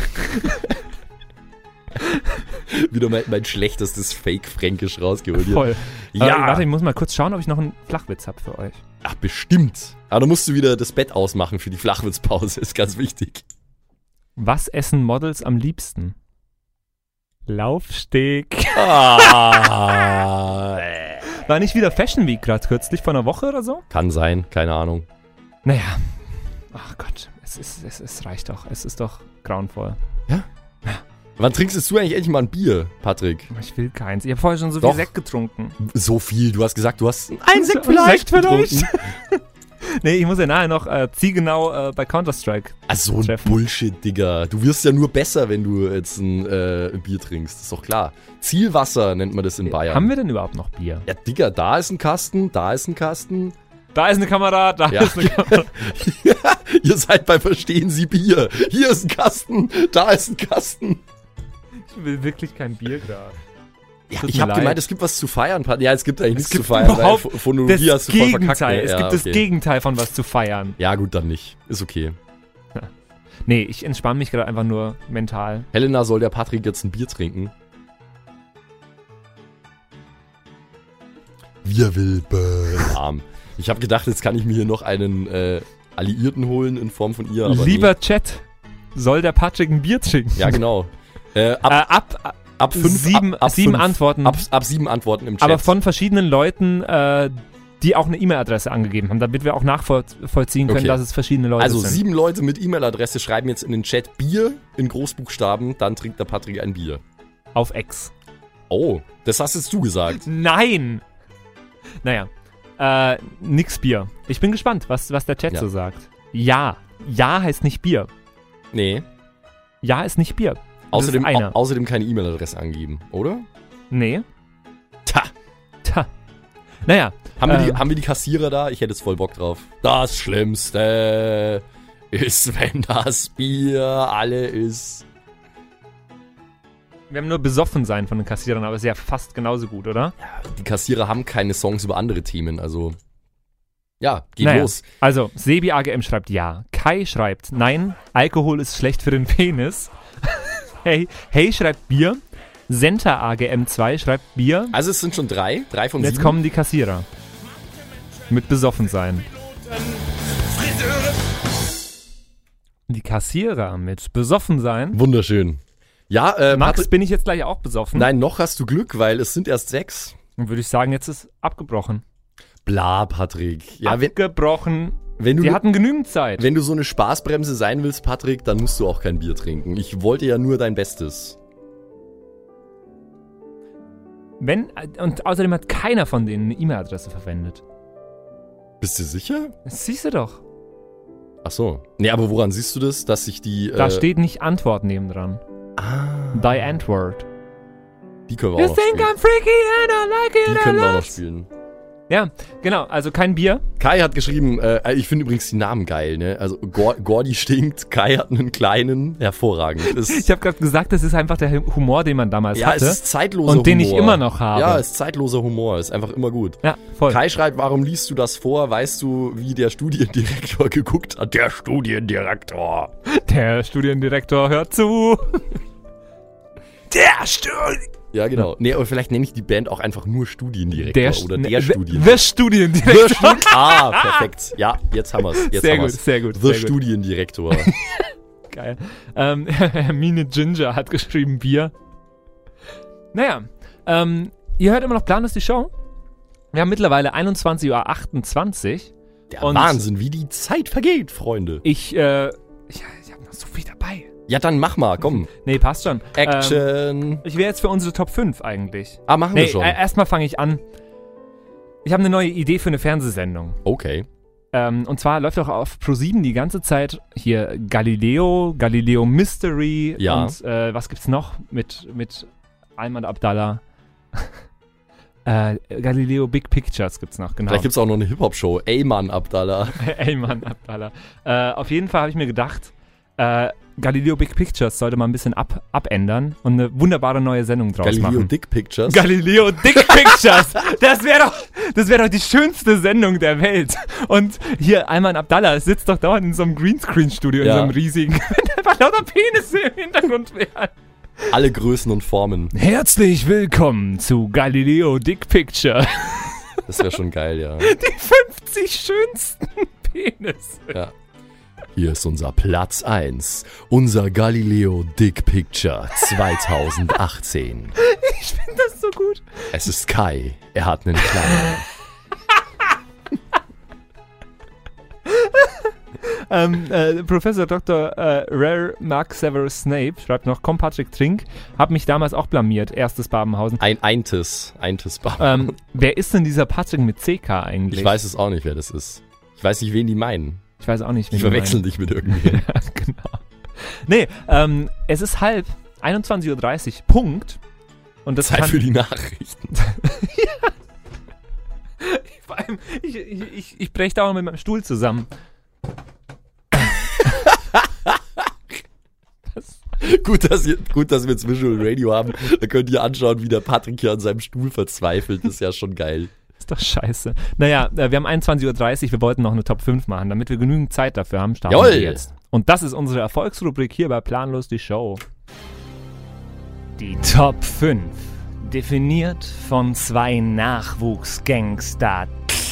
Wieder mein, mein schlechtestes Fake-Fränkisch rausgeholt. hier. Voll. Ja, Äh, warte, ich muss mal kurz schauen, ob ich noch einen Flachwitz habe für euch. ach bestimmt. Aber da musst du wieder das Bett ausmachen für die Flachwitzpause, ist ganz wichtig. Was essen Models am liebsten? Laufsteg. Ah, War nicht wieder Fashion Week gerade kürzlich, vor einer Woche oder so? kann sein, keine Ahnung. Naja. Ach Gott, es, ist, es, es reicht doch. Es ist doch grauenvoll. Wann trinkst du eigentlich endlich mal ein Bier, Patrick? Ich will keins. Ich habe vorher schon so Doch. viel Sekt getrunken. So viel, du hast gesagt, du hast Ein Sekt vielleicht getrunken. vielleicht. Nee, ich muss ja nachher noch äh, zielgenau äh, bei Counter-Strike. Ah, so ein treffen. Bullshit, Digga. Du wirst ja nur besser, wenn du jetzt ein, äh, ein Bier trinkst. Das ist doch klar. Zielwasser nennt man das in Bayern. Haben wir denn überhaupt noch Bier? Ja, Digga, da ist ein Kasten, da ist ein Kasten. Da ist eine Kamera, da Ja. ist eine Kamera. Ja, ihr seid bei Verstehen Sie Bier. Hier ist ein Kasten, da ist ein Kasten. Ich will wirklich kein Bier gerade. Ja, Tut ich mir habe leid. gemeint, es gibt was zu feiern. Pat- Ja, es gibt eigentlich Es nichts zu gibt feiern. weil überhaupt Ph- Phonologie Das hast du voll verkackt. Gegenteil. Ne? Es Ja, gibt das okay. Gegenteil von was zu feiern. Ja, gut, dann nicht. Ist okay. Nee, ich entspanne mich gerade einfach nur mental. Helena, soll der Patrick jetzt ein Bier trinken? Wir will arm. Ich habe gedacht, jetzt kann ich mir hier noch einen äh, Alliierten holen in Form von ihr. Aber Lieber Chat, soll der Patrick ein Bier trinken? Nee. Ja, genau. Äh, ab, Äh, ab, ab fünf, sieben, ab, ab sieben fünf, Antworten. Ab, ab sieben Antworten im Chat. aber von verschiedenen Leuten, äh, die auch eine E-Mail-Adresse angegeben haben, damit wir auch nachvollziehen können, Okay. dass es verschiedene Leute Also sind. sieben Leute mit E-Mail-Adresse schreiben jetzt in den Chat Bier in Großbuchstaben, dann trinkt der Patrick ein Bier. Auf Ex. Oh, das hast jetzt du gesagt. Nein! Naja, äh, nix Bier. Ich bin gespannt, was, was der Chat Ja. so sagt. Ja. Ja heißt nicht Bier. Nee. Ja ist nicht Bier. Das Außerdem, ist einer. au außerdem keine E-Mail-Adresse angeben, oder? Nee. Tja. Tja. Naja. Haben, wir die, ähm, haben wir die Kassierer da? Ich hätte jetzt voll Bock drauf. Das Schlimmste ist, wenn das Bier alle ist. Wir haben nur besoffen sein von den Kassierern, aber ist ja fast genauso gut, oder? Die Kassierer haben keine Songs über andere Themen, also Ja, geht naja, los. Also, Sebi A G M schreibt ja. Kai schreibt, nein, Alkohol ist schlecht für den Penis. hey, hey schreibt Bier. Senta A G M zwei schreibt Bier. Also es sind schon drei, drei von Und jetzt sieben. kommen die Kassierer. Mit besoffen sein. Die Kassierer mit besoffen sein. Wunderschön. Ja, äh, Max, Patri- bin ich jetzt gleich auch besoffen? Nein, noch hast du Glück, weil es sind erst sechs. Dann würde ich sagen, jetzt ist abgebrochen. Bla, Patrick. Ja, wenn, abgebrochen. wenn, du, Die hatten genügend Zeit. wenn du so eine Spaßbremse sein willst, Patrick, dann musst du auch kein Bier trinken. Ich wollte ja nur dein Bestes. Wenn, und außerdem hat keiner von denen eine E-Mail-Adresse verwendet. Bist du sicher? Das siehst du doch. Ach so. Nee, aber woran siehst du das, dass sich die... Da äh, steht nicht Antwort nebendran. Ah, Die Antwort. die können wir auch noch spielen. I'm freaky and I like Die it können wir a auch noch lot. spielen. Ja, genau. Also kein Bier. Kai hat geschrieben, äh, ich finde übrigens die Namen geil, ne? Also Gor- Gordi stinkt, Kai hat einen kleinen, hervorragend. Das, Ich habe gerade gesagt, das ist einfach der Humor, den man damals ja, hatte. es ist zeitloser und den Humor. ich immer noch habe. Ja, es ist zeitloser Humor, ist einfach immer gut. Ja, voll. Kai schreibt, warum liest du das vor? Weißt du, wie der Studiendirektor geguckt hat? Der Studiendirektor. Der Studiendirektor hört zu. Der Studien... Ja, genau. Nee, aber vielleicht nenne ich die Band auch einfach nur Studiendirektor Der, oder ne, der the- Studiendirektor. The Studiendirektor. The Studi- ah, perfekt. Ja, jetzt haben wir's. Jetzt Sehr haben gut, wir's. sehr gut, The sehr gut. Studiendirektor. Geil. Ähm, Hermine Ginger hat geschrieben Bier. Naja, ähm, ihr hört immer noch Planlos die Show. Wir haben mittlerweile einundzwanzig Uhr achtundzwanzig. Der Und- Wahnsinn, wie die Zeit vergeht, Freunde. Ich, äh, ich, ich habe noch so viel dabei. Ja, dann mach mal, komm. Nee, passt schon. Ähm, Action. ich wäre jetzt für unsere Top fünf eigentlich. ah, machen Nee, wir schon. äh, erstmal fange ich an. Ich habe eine neue Idee für eine Fernsehsendung. okay. Ähm, und zwar läuft auch auf ProSieben die ganze Zeit hier Galileo, Galileo Mystery Ja. und äh, was gibt's noch mit, mit Ayman Abdallah? äh, Galileo Big Pictures gibt's noch, genau. Vielleicht gibt's auch noch eine Hip-Hop-Show. Ey, Mann, Abdallah. Ayman Abdallah. Äh, auf jeden Fall habe ich mir gedacht, äh, Galileo Big Pictures sollte man ein bisschen ab, abändern und eine wunderbare neue Sendung draus Galileo machen. Dick Pictures. Galileo Dick Pictures. Das wäre doch, das wäre doch die schönste Sendung der Welt. Und hier Ayman Abdallah sitzt doch dauernd in so einem Greenscreen-Studio, Ja. in so einem riesigen, wenn einfach lauter Penisse im Hintergrund wären. Alle Größen und Formen. Herzlich willkommen zu Galileo Dick Picture. Das wäre schon geil, ja. Die fünfzig schönsten Penisse. ja. Hier ist unser Platz eins. Unser Galileo Dick Picture zwanzig achtzehn. Ich finde das so gut. Es ist Kai. Er hat einen kleinen. Ähm, äh, Professor Doktor äh, Rare Mark Severus Snape schreibt noch, komm Patrick, trink. Hab mich damals auch blamiert, erstes Babenhausen. Ein Eintes. Eintes Bar. Ähm, wer ist denn dieser Patrick mit C K eigentlich? Ich weiß es auch nicht, wer das ist. Ich weiß nicht, wen die meinen. Ich weiß auch nicht. Die wen du verwechseln dich mit irgendwem. meinst. Ja, genau. Nee, ähm, es ist halb, einundzwanzig Uhr dreißig, Punkt. Und das Zeit kann, für die Nachrichten. Vor allem, ich, ich, ich, ich breche da auch mit meinem Stuhl zusammen. gut, dass ihr, gut, dass wir jetzt Visual Radio haben. Da könnt ihr anschauen, wie der Patrick hier an seinem Stuhl verzweifelt. Das ist ja schon geil. Ist doch scheiße. Naja, äh, wir haben einundzwanzig Uhr dreißig, wir wollten noch eine Top fünf machen, damit wir genügend Zeit dafür haben, starten Jawohl. wir jetzt. Und das ist unsere Erfolgsrubrik hier bei Planlos die Show. Die Top fünf. Definiert von zwei Nachwuchsgangster.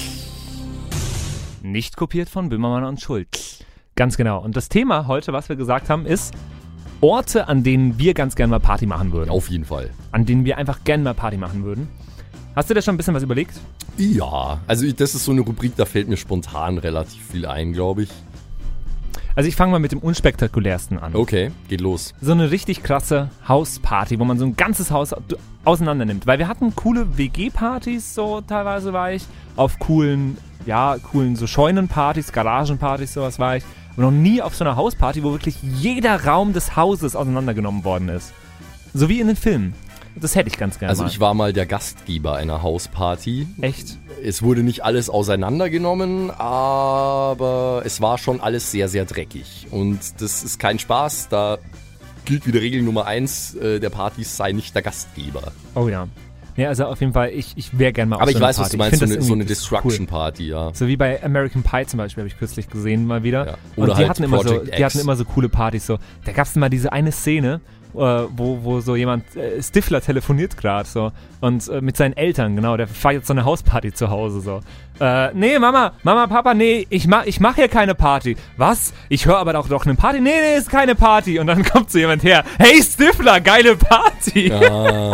Nicht kopiert von Böhmermann und Schulz. Ganz genau. Und das Thema heute, was wir gesagt haben, ist Orte, an denen wir ganz gerne mal Party machen würden. Auf jeden Fall. An denen wir einfach gerne mal Party machen würden. Hast du dir schon ein bisschen was überlegt? Ja, also ich- das ist so eine Rubrik, da fällt mir spontan relativ viel ein, glaube ich. Also ich fange mal mit dem unspektakulärsten an. Okay, geht los. So eine richtig krasse Hausparty, wo man so ein ganzes Haus auseinander nimmt. Weil wir hatten coole W G-Partys, so teilweise war ich. Auf coolen, ja, coolen so Scheunenpartys, Garagenpartys, sowas war ich. Aber noch nie auf so einer Hausparty, wo wirklich jeder Raum des Hauses auseinandergenommen worden ist. So wie in den Filmen. Das hätte ich ganz gerne Also mal. ich war mal der Gastgeber einer Hausparty. Echt? Es wurde nicht alles auseinandergenommen, aber es war schon alles sehr, sehr dreckig. Und das ist kein Spaß, da gilt wieder Regel Nummer eins äh, der Partys, sei nicht der Gastgeber. Oh ja. Ja, also auf jeden Fall, ich, ich wäre gerne mal auf Aber so ich eine weiß, was Party. du meinst, Ich so find eine, das so eine irgendwie Destruction cool. Party, ja. So wie bei American Pie zum Beispiel, habe ich kürzlich gesehen mal wieder. Ja. Und Oder die, halt hatten immer so, Project die X. hatten immer so coole Partys. So. Da gab es mal diese eine Szene, äh, wo, wo so jemand, äh, Stifler telefoniert gerade so und äh, mit seinen Eltern, genau, der feiert so eine Hausparty zu Hause so. Äh, nee, Mama, Mama, Papa, nee, ich mach, ich mach hier keine Party. Was? Ich höre aber doch doch eine Party. Nee, nee, ist keine Party. Und dann kommt so jemand her. Hey, Stifler, geile Party. Ja,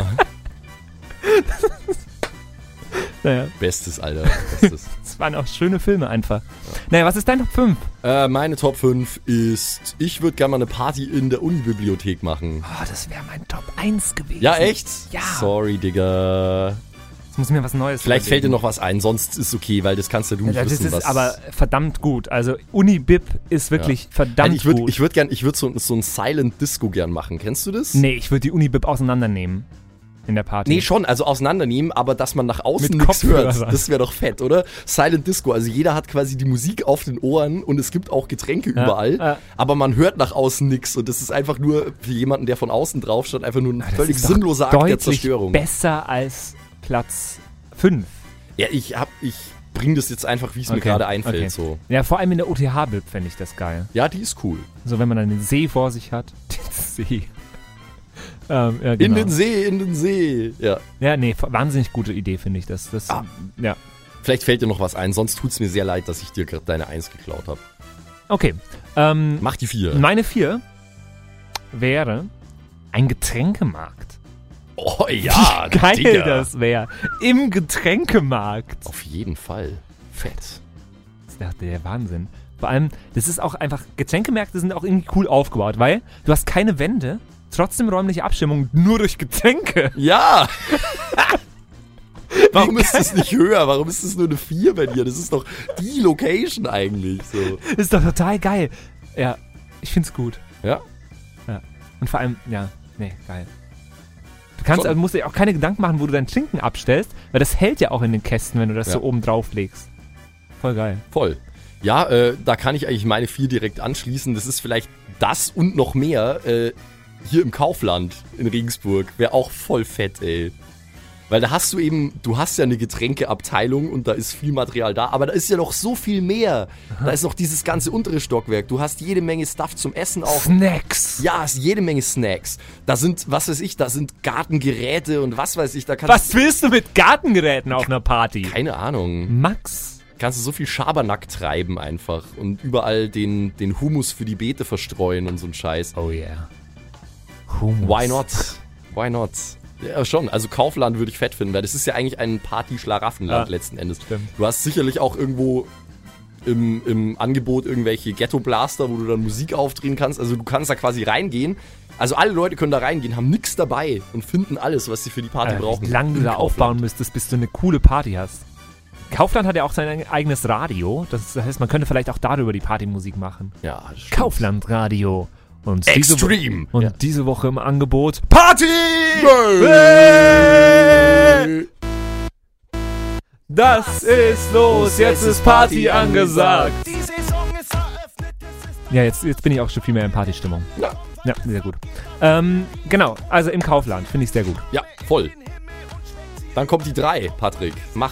Naja, bestes, Alter. Bestes. das waren auch schöne Filme einfach. Naja, was ist dein Top fünf? äh, meine Top fünf ist, ich würde gerne mal eine Party in der Uni-Bibliothek machen. Oh, das wäre mein Top eins gewesen. Ja, echt? Ja. Sorry, Digga. Jetzt muss ich mir was Neues Vielleicht fällt dir überlegen. noch was ein, sonst ist okay, weil das kannst ja du nicht Ja, das wissen, ist was... aber verdammt gut. Also Uni-Bib ist wirklich verdammt Also ich würde gut. ich würd gern, ich würde so, so ein Silent Disco gern machen. Kennst du das? nee, ich würde die Uni-Bib auseinandernehmen in der Party. Nee, schon, also auseinandernehmen, aber dass man nach außen Mit nichts hört, Kopfhörern. das wäre doch fett, oder? Silent Disco, also jeder hat quasi die Musik auf den Ohren und es gibt auch Getränke Ja, überall, ja. aber man hört nach außen nichts und das ist einfach nur für jemanden, der von außen drauf steht, einfach nur ein Das völlig ist doch sinnloser Akt der deutlich Zerstörung. besser als Platz fünf. Ja, ich hab, ich bring das jetzt einfach, wie es mir Okay, gerade einfällt, okay. so. Ja, vor allem in der O T H-Bib fände ich das geil. Ja, die ist cool. So, wenn man dann den See vor sich hat. Den See. ähm, ja, In genau. den See, in den See. Ja. Ja, nee, wahnsinnig gute Idee, finde ich das. das Ah. Ja. Vielleicht fällt dir noch was ein, sonst tut's mir sehr leid, dass ich dir gerade deine Eins geklaut habe. Okay. Ähm, Mach die vier. meine vier wäre ein Getränkemarkt. Oh ja, Wie geil Digga. das wäre. Im Getränkemarkt. Auf jeden Fall. Fett. Das ist der, der Wahnsinn. Vor allem, das ist auch einfach, Getränkemärkte sind auch irgendwie cool aufgebaut, weil du hast keine Wände, trotzdem räumliche Abstimmung, nur durch Getränke. Ja! Warum ist das nicht höher? Warum ist das nur eine vier bei dir? Das ist doch die Location eigentlich. So. Das ist doch total geil. Ja, ich find's gut. Ja. Und vor allem, ja, nee, geil. Du kannst, Schon. also musst dir auch keine Gedanken machen, wo du dein Trinken abstellst, weil das hält ja auch in den Kästen, wenn du das Ja. so oben drauf legst. Voll geil. Voll. Ja, äh, da kann ich eigentlich meine vier direkt anschließen. Das ist vielleicht das und noch mehr äh, hier im Kaufland in Regensburg. Wäre auch voll fett, ey. Weil da hast du eben, du hast ja eine Getränkeabteilung und da ist viel Material da, aber da ist ja noch so viel mehr. Da ist noch dieses ganze untere Stockwerk. Du hast jede Menge Stuff zum Essen auch. Snacks. Ja, es ist jede Menge Snacks. Da sind, was weiß ich, da sind Gartengeräte und was weiß ich. Da kannst Was willst du mit Gartengeräten auf einer Party? Keine Ahnung. Max. Kannst du so viel Schabernack treiben einfach und überall den, den Humus für die Beete verstreuen und so ein Scheiß. Oh yeah. Hummus. Why not? Why not? Ja, schon. Also Kaufland würde ich fett finden, weil das ist ja eigentlich ein Party-Schlaraffenland Ja, letzten Endes. stimmt. Du hast sicherlich auch irgendwo im, im Angebot irgendwelche Ghetto-Blaster, wo du dann Musik aufdrehen kannst. Also du kannst da quasi reingehen. Also alle Leute können da reingehen, haben nichts dabei und finden alles, was sie für die Party Alter, brauchen. wie lange du Im da Kaufland. aufbauen müsstest, bis du eine coole Party hast. Kaufland hat ja auch sein eigenes Radio. Das heißt, man könnte vielleicht auch darüber die Partymusik machen. Ja, das stimmt. Kaufland-Radio. Und diese, Extreme. und Ja. diese Woche im Angebot Party! Das ist los, jetzt ist Party angesagt. Ja, jetzt, jetzt bin ich auch schon viel mehr in Partystimmung. Ja. Ja, sehr gut. Ähm, genau, also im Kaufland finde ich sehr gut. Ja, voll. Dann kommt die drei, Patrick. Mach.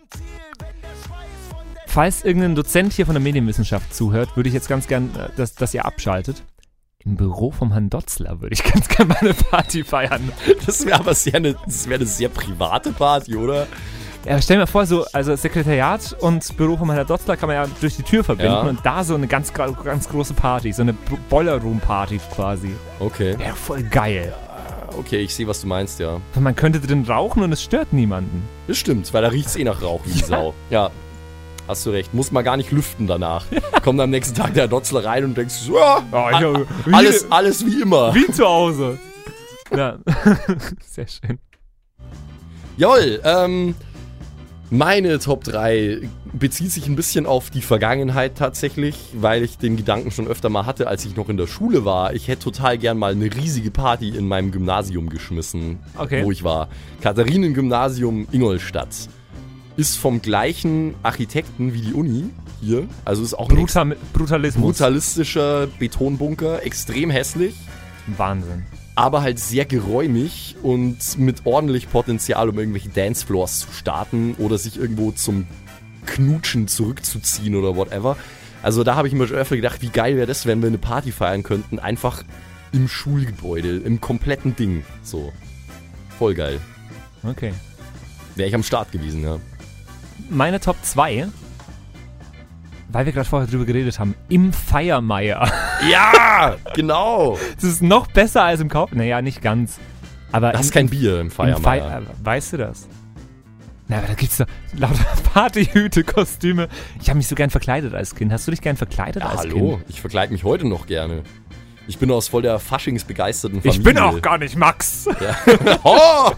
Falls irgendein Dozent hier von der Medienwissenschaft zuhört, würde ich jetzt ganz gern, äh, dass, dass ihr abschaltet. Im Büro vom Herrn Dotzler würde ich ganz gerne mal eine Party feiern. Das wäre aber sehr eine, das wäre eine sehr private Party, oder? Ja, stell mir vor, so, also Sekretariat und Büro von Herrn Dotzler kann man ja durch die Tür verbinden Ja. und da so eine ganz, gra- ganz große Party, so eine B- Boiler Room Party quasi. Okay. Wäre voll geil. Okay, ich sehe, was du meinst, ja. Man könnte drin rauchen und es stört niemanden. Das stimmt, weil da riecht es eh nach Rauch wie die Sau. Ja, hast du recht. Muss man gar nicht lüften danach. Kommt am nächsten Tag der Dotzler rein und denkst, so, ja, Oh, a- ja, wie- alles, alles wie immer. Wie zu Hause. Ja, sehr schön. Jawohl, ähm, meine Top drei bezieht sich ein bisschen auf die Vergangenheit tatsächlich, weil ich den Gedanken schon öfter mal hatte, als ich noch in der Schule war. Ich hätte total gern mal eine riesige Party in meinem Gymnasium geschmissen, Okay. wo ich war. Katharinengymnasium Ingolstadt. Ist vom gleichen Architekten wie die Uni hier. Also ist auch ein ex- Brutal Brutalismus. brutalistischer Betonbunker, extrem hässlich. Wahnsinn. aber halt sehr geräumig und mit ordentlich Potenzial, um irgendwelche Dancefloors zu starten oder sich irgendwo zum Knutschen zurückzuziehen oder whatever. Also da habe ich mir schon öfter gedacht, wie geil wäre das, wenn wir eine Party feiern könnten, einfach im Schulgebäude, im kompletten Ding. So, voll geil. Okay. Wäre ich am Start gewesen, ja. Meine Top zwei, weil wir gerade vorher drüber geredet haben, im Feiermeier. Ja, genau. Das ist noch besser als im Kauf. Naja, nicht ganz. Aber Da im, ist kein Bier im Feiermeier. Feier, weißt du das? Na, aber da gibt's doch lauter Partyhüte, Kostüme. Ich habe mich so gern verkleidet als Kind. Hast du dich gern verkleidet Ja, als hallo, Kind? ich verkleide mich heute noch gerne. Ich bin aus voll der faschingsbegeisterten Familie. Ich bin auch gar nicht Max. Ja. Oh!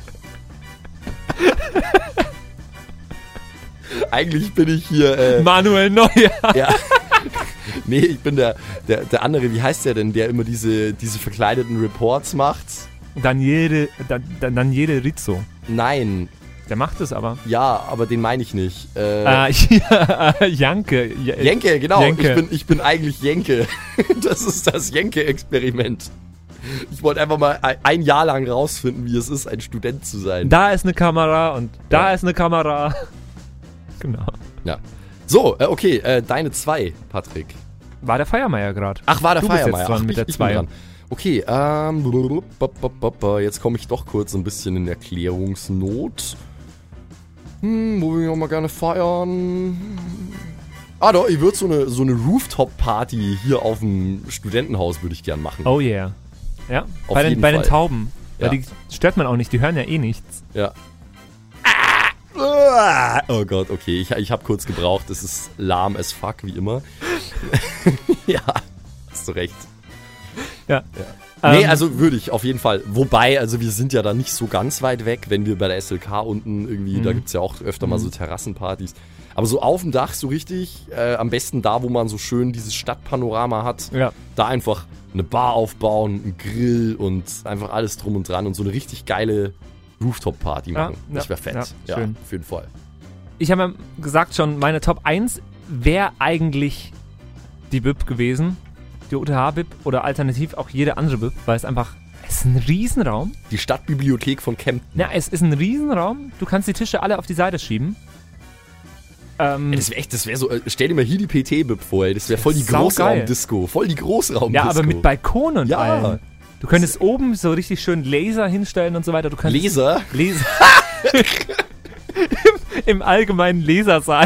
Eigentlich bin ich hier... Äh, Manuel Neuer. ja. Nee, ich bin der, der, der andere, wie heißt der denn, der immer diese, diese verkleideten Reports macht? Daniele, Dan, Dan, Daniele Rizzo. Nein, Der macht es aber. ja, aber den meine ich nicht. Äh, Äh, ja, Janke. J- Jenke, genau. Jenke. Ich, bin, ich bin eigentlich Jenke. Das ist das Jenke-Experiment. Ich wollte einfach mal ein- ein Jahr lang rausfinden, wie es ist, ein Student zu sein. Da ist eine Kamera und da Ja. ist eine Kamera. Genau. Ja. So, äh, okay, äh, deine zwei, Patrick. War der Feiermeier gerade. Ach, war der Du bist Feiermeier. jetzt dran Ach, mit ich, der ich bin zwei. dran. Okay, ähm, blub, blub, blub, blub, jetzt komme ich doch kurz ein bisschen in Erklärungsnot. Hm, wo will ich auch mal gerne feiern? Ah doch, ich würde so eine, so eine Rooftop-Party hier auf dem Studentenhaus würde ich gern machen. Oh yeah. Ja, Auf bei, den, jeden bei den Fall. Tauben. Ja. Ja. Die stört man auch nicht, die hören ja eh nichts. Ja. Ah! Oh Gott, okay, ich, ich habe kurz gebraucht. Es ist lahm as fuck, wie immer. Ja, hast du recht. Ja. Nee, Ähm, also würde ich auf jeden Fall. Wobei, also wir sind ja da nicht so ganz weit weg, wenn wir bei der S L K unten irgendwie, Mhm. da gibt es ja auch öfter mal so Terrassenpartys. Aber so auf dem Dach so richtig, äh, am besten da, wo man so schön dieses Stadtpanorama hat, Ja. da einfach eine Bar aufbauen, einen Grill und einfach alles drum und dran und so eine richtig geile Rooftop-Party Ja, machen. ja, das wäre fett. ja, Ja, schön. auf jeden Fall. Ich habe ja gesagt schon, meine Top eins wäre eigentlich die B I B gewesen. Die O T H-B I B oder alternativ auch jede andere B I B, weil es einfach, es ist ein Riesenraum. Die Stadtbibliothek von Kempten. Ja, es ist ein Riesenraum. Du kannst die Tische alle auf die Seite schieben. Ähm, Ey, das wäre echt, das wäre so, äh, stell dir mal hier die P T-B I B vor, ey. Das wäre voll die Saugeil. Großraumdisco. Voll die Großraumdisco. ja, aber mit Balkon und Ja. allem. Du könntest oben so richtig schön Laser hinstellen und so weiter. Du könntest Laser? Laser. Im, Im allgemeinen Lasersaal.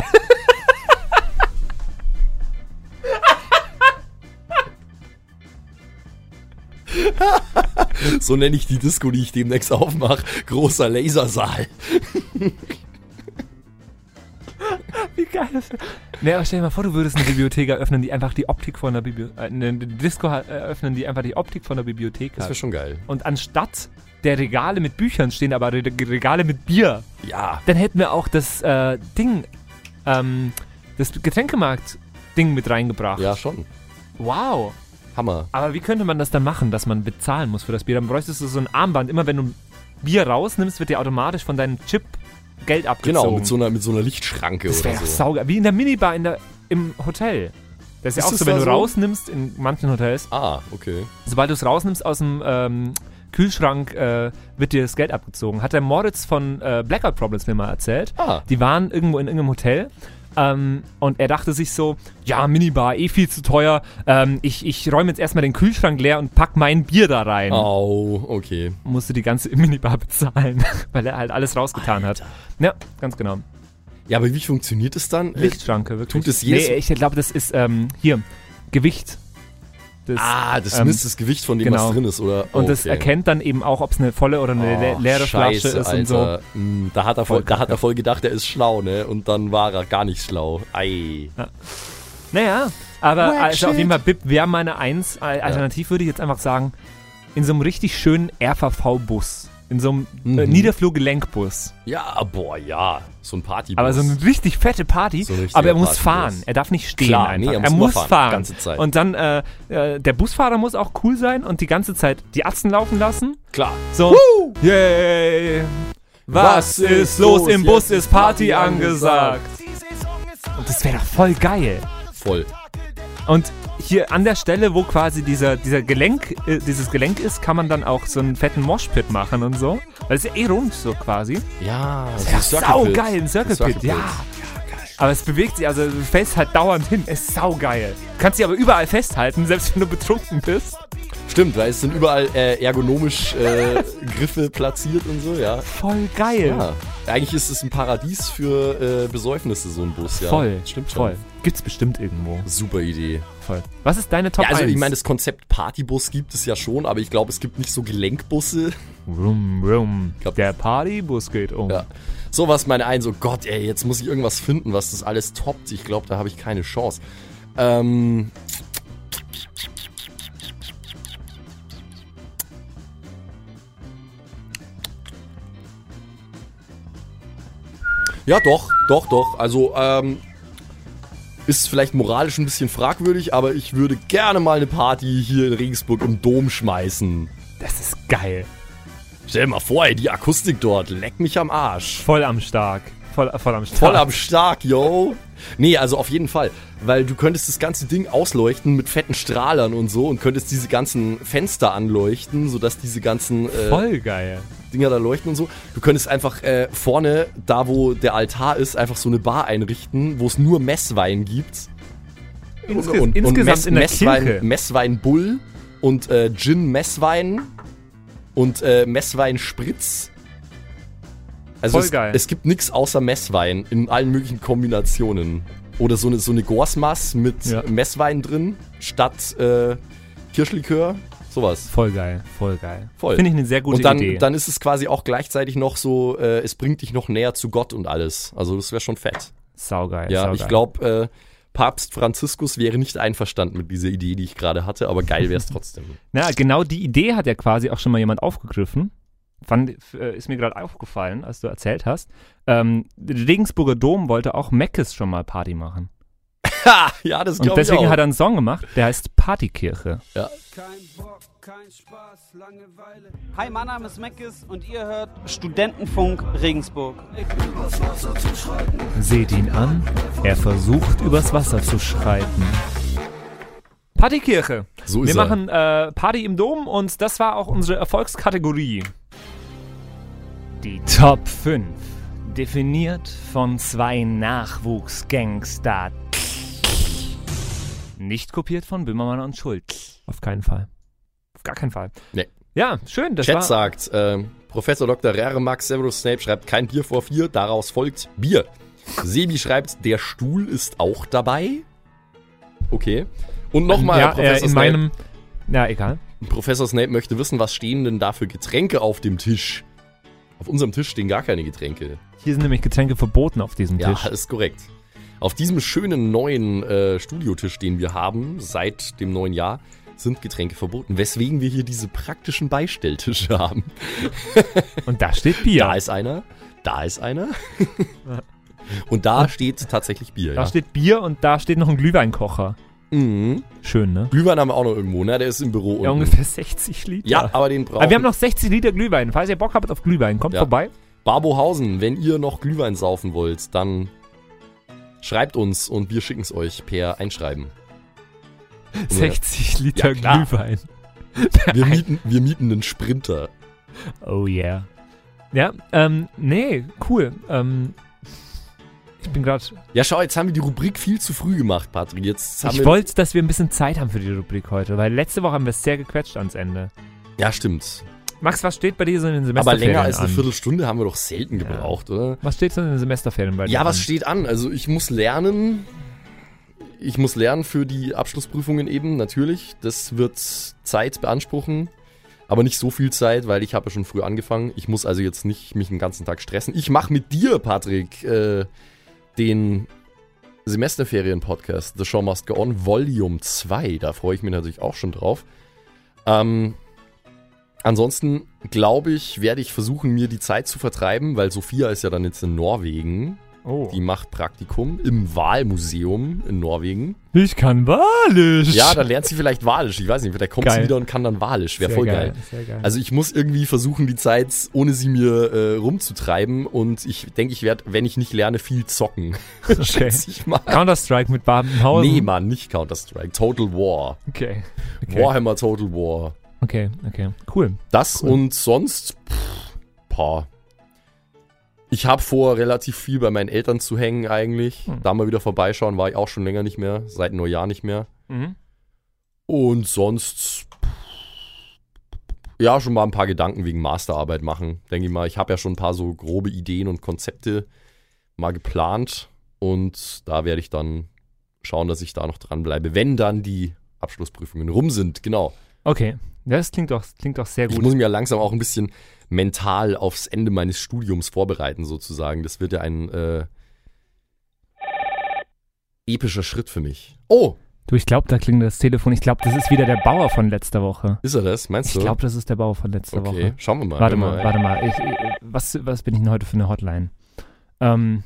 So nenne ich die Disco, die ich demnächst aufmache. Großer Lasersaal. Wie geil das wäre. Nee, aber stell dir mal vor, du würdest eine Bibliothek eröffnen, die einfach die Optik von der Bibliothek, äh, eine Disco ha- eröffnen, die einfach die Optik von der Bibliothek Das wäre hat. schon geil. Und anstatt der Regale mit Büchern stehen aber Re Regale mit Bier. Ja. Dann hätten wir auch das äh, Ding, ähm, das Getränkemarkt-Ding mit reingebracht. Ja, schon. Wow. Hammer. Aber wie könnte man das dann machen, dass man bezahlen muss für das Bier? Dann bräuchtest du so ein Armband. Immer wenn du Bier rausnimmst, wird dir automatisch von deinem Chip Geld abgezogen. Genau, mit so einer, mit so einer Lichtschranke Das oder wäre so. saugeil. Wie in der Minibar in der, im Hotel. Das ist ja Ist auch es so, wenn da du so? rausnimmst, in manchen Hotels, Ah, okay. sobald du es rausnimmst aus dem ähm, Kühlschrank, äh, wird dir das Geld abgezogen. Hat der Moritz von äh, Blackout Problems mir mal erzählt. Ah. Die waren irgendwo in irgendeinem Hotel. Ähm, und er dachte sich so, ja, Minibar, eh viel zu teuer. Ähm, ich, ich räume jetzt erstmal den Kühlschrank leer und pack mein Bier da rein. Au, okay. Musste die ganze Minibar bezahlen, weil er halt alles rausgetan hat. Ja, ganz genau. Ja, aber wie funktioniert es dann? Lichtschranke, wirklich. tut es jedes- Nee, ich glaube, das ist, ähm, hier, Gewicht. Das, Ah, das ähm, misst das Gewicht von dem, genau. was drin ist, oder? Und das Okay. erkennt dann eben auch, ob es eine volle oder eine le Oh, leere Flasche Scheiße, ist und so. Alter. Mm, Da hat er voll, Voll da hat kacke. er voll gedacht, er ist schlau, ne? Und dann war er gar nicht schlau. Ei. Naja, aber Wack also auf shit. jeden Fall B I P wäre meine Eins. Al- Alternativ würde ich jetzt einfach sagen, in so einem richtig schönen R V V-Bus. In so einem äh, Mhm. Niederflur-Gelenkbus. Ja, boah, ja. So ein Partybus. Aber so eine richtig fette Party. So ein richtiger aber er muss Partybus. fahren. Er darf nicht stehen Klar, einfach. nee, er er muss muss immer fahren, fahren. die ganze Zeit. Und dann, äh, äh, der Busfahrer muss auch cool sein und die ganze Zeit die Atzen laufen lassen. Klar. So, yay. Was ist los? Im Bus ist Party angesagt. Und das wäre doch voll geil. Voll. Und ich hier an der Stelle, wo quasi dieser, dieser Gelenk, äh, dieses Gelenk ist, kann man dann auch so einen fetten Moshpit machen und so. Weil es ist ja eh rund so quasi. Ja, Ja, saugeil, ein Circle Circle Pit, Pit. ja. Aber es bewegt sich, also du fällst halt dauernd hin. Es ist saugeil. Du kannst dich aber überall festhalten, selbst wenn du betrunken bist. Stimmt, weil es sind überall äh, ergonomisch äh, Griffe platziert und so, ja. Voll geil. Ja, eigentlich ist es ein Paradies für äh, Besäufnisse, so ein Bus, ja. Voll, Stimmt schon. voll. Gibt's bestimmt irgendwo. Super Idee. Voll. Was ist deine Top Ja, also eins? ich meine, das Konzept Partybus gibt es ja schon, aber ich glaube, es gibt nicht so Gelenkbusse. Rum, rum. glaub- Der Partybus geht um. Ja. So was meine eins, oh Gott, ey, jetzt muss ich irgendwas finden, was das alles toppt. Ich glaube, da habe ich keine Chance. Ähm... Ja, doch, doch, doch. Also, ähm, ist vielleicht moralisch ein bisschen fragwürdig, aber ich würde gerne mal eine Party hier in Regensburg im Dom schmeißen. Das ist geil. Stell dir mal vor, ey, die Akustik dort, leck mich am Arsch. Voll am Stark. Voll, voll am Stark. Voll am Stark, yo. Nee, also auf jeden Fall. Weil du könntest das ganze Ding ausleuchten mit fetten Strahlern und so und könntest diese ganzen Fenster anleuchten, sodass diese ganzen äh, Voll geil. Dinger da leuchten und so. Du könntest einfach äh, vorne, da wo der Altar ist, einfach so eine Bar einrichten, wo es nur Messwein gibt. Insge insgesamt Mess, in der Messwein, Kirche. Messwein Bull und äh, Gin Messwein und äh, Messwein Spritz. Also Voll es, geil. es gibt nichts außer Messwein in allen möglichen Kombinationen. Oder so eine, so eine Gorsmaß mit Ja. Messwein drin, statt äh, Kirschlikör. Sowas. Voll geil. Voll geil. Voll. Finde ich eine sehr gute Und dann, Idee. dann ist es quasi auch gleichzeitig noch so, äh, es bringt dich noch näher zu Gott und alles. Also das wäre schon fett. Saugeil. Ja, saugeil. ich glaube, äh, Papst Franziskus wäre nicht einverstanden mit dieser Idee, die ich gerade hatte, aber geil wäre es trotzdem. Na, genau die Idee hat ja quasi auch schon mal jemand aufgegriffen. Fand, äh, ist mir gerade aufgefallen, als du erzählt hast. Ähm, der Regensburger Dom wollte auch Meckes schon mal Party machen. Ha! Ja, das Und glaube ich deswegen auch. hat er einen Song gemacht, der heißt Partykirche. Ja. Kein Bock, kein Spaß, Langeweile. Hi, mein Name ist Meckes und ihr hört Studentenfunk Regensburg. Seht ihn an, er versucht übers Wasser zu schreiten. Partykirche. So ist Wir er. machen äh, Party im Dom und das war auch unsere Erfolgskategorie. Die Top fünf. Definiert von zwei Nachwuchsgangster. Nicht kopiert von Böhmermann und Schulz. Auf keinen Fall. Auf gar keinen Fall. Nee. Ja, schön. Das Chat war sagt, äh, Professor Doktor Rare Max Severus Snape schreibt kein Bier vor vier, daraus folgt Bier. Sebi schreibt, der Stuhl ist auch dabei. Okay. Und nochmal, ja, Professor äh, in Snape. meinem. Ja, egal. Professor Snape möchte wissen, was stehen denn da für Getränke auf dem Tisch? Auf unserem Tisch stehen gar keine Getränke. Hier sind nämlich Getränke verboten auf diesem Ja, Tisch. ist korrekt. Auf diesem schönen neuen äh, Studiotisch, den wir haben, seit dem neuen Jahr, sind Getränke verboten. Weswegen wir hier diese praktischen Beistelltische haben. Und da steht Bier. Da ist einer, da ist einer. Und da steht tatsächlich Bier. Da ja. steht Bier und da steht noch ein Glühweinkocher. Mhm. Schön, ne? Glühwein haben wir auch noch irgendwo, ne? Der ist im Büro Ja, unten. ungefähr sechzig Liter. Ja, aber den brauchen Aber wir haben noch sechzig Liter Glühwein. Falls ihr Bock habt auf Glühwein, kommt Ja. vorbei. Barbohausen, wenn ihr noch Glühwein saufen wollt, dann schreibt uns und wir schicken es euch per Einschreiben. sechzig Liter Ja, klar. Glühwein. Wir mieten, wir mieten einen Sprinter. Oh yeah. Ja, ähm, nee, cool. Ähm, ich bin gerade. Ja, schau, jetzt haben wir die Rubrik viel zu früh gemacht, Patrick. Jetzt haben Ich wir. wollte, dass wir ein bisschen Zeit haben für die Rubrik heute, weil letzte Woche haben wir es sehr gequetscht ans Ende. Ja, stimmt. Max, was steht bei dir so in den Aber Semesterferien länger als eine an? Viertelstunde haben wir doch selten gebraucht, oder? Was steht so in den Semesterferien bei dir Ja, an? was steht an? Also ich muss lernen. Ich muss lernen für die Abschlussprüfungen eben, natürlich. Das wird Zeit beanspruchen. Aber nicht so viel Zeit, weil ich habe ja schon früh angefangen. Ich muss also jetzt nicht mich den ganzen Tag stressen. Ich mache mit dir, Patrick, äh, den Semesterferien-Podcast The Show Must Go On Volume zwei. Da freue ich mich natürlich auch schon drauf. Ähm, ansonsten glaube ich, werde ich versuchen, mir die Zeit zu vertreiben, weil Sophia ist ja dann jetzt in Norwegen. Oh. Die macht Praktikum im Walmuseum in Norwegen. Ich kann Walisch. Ja, dann lernt sie vielleicht Walisch. Ich weiß nicht, vielleicht kommt Geil. sie wieder und kann dann Walisch. Wäre Sehr voll geil, geil. sehr geil. Also ich muss irgendwie versuchen, die Zeit ohne sie mir äh, rumzutreiben. Und ich denke, ich werde, wenn ich nicht lerne, viel zocken. Okay. Schätze ich mal. Counter-Strike mit Babenhausen. Nee, Mann, nicht Counter-Strike. Total War. Okay. Okay. Warhammer Total War. Okay, okay. Cool. Das Cool. und sonst, pff, paar. Ich habe vor, relativ viel bei meinen Eltern zu hängen eigentlich. Hm. Da mal wieder vorbeischauen, war ich auch schon länger nicht mehr. Seit einem Jahr nicht mehr. Mhm. Und sonst, pff, ja, schon mal ein paar Gedanken wegen Masterarbeit machen. Denke ich mal, ich habe ja schon ein paar so grobe Ideen und Konzepte mal geplant. Und da werde ich dann schauen, dass ich da noch dranbleibe, wenn dann die Abschlussprüfungen rum sind. Genau. Okay. Das klingt doch, klingt doch sehr Ich gut. muss mich ja langsam auch ein bisschen mental aufs Ende meines Studiums vorbereiten, sozusagen. Das wird ja ein äh, epischer Schritt für mich. Oh, Du, ich glaube, da klingt das Telefon. Ich glaube, das ist wieder der Bauer von letzter Woche. ist er das? Meinst Ich du? glaube, das ist der Bauer von letzter Okay, Woche. schauen wir mal. Warte Hör mal, warte mal. Ich, ich, was, was bin ich denn heute für eine Hotline? Ähm.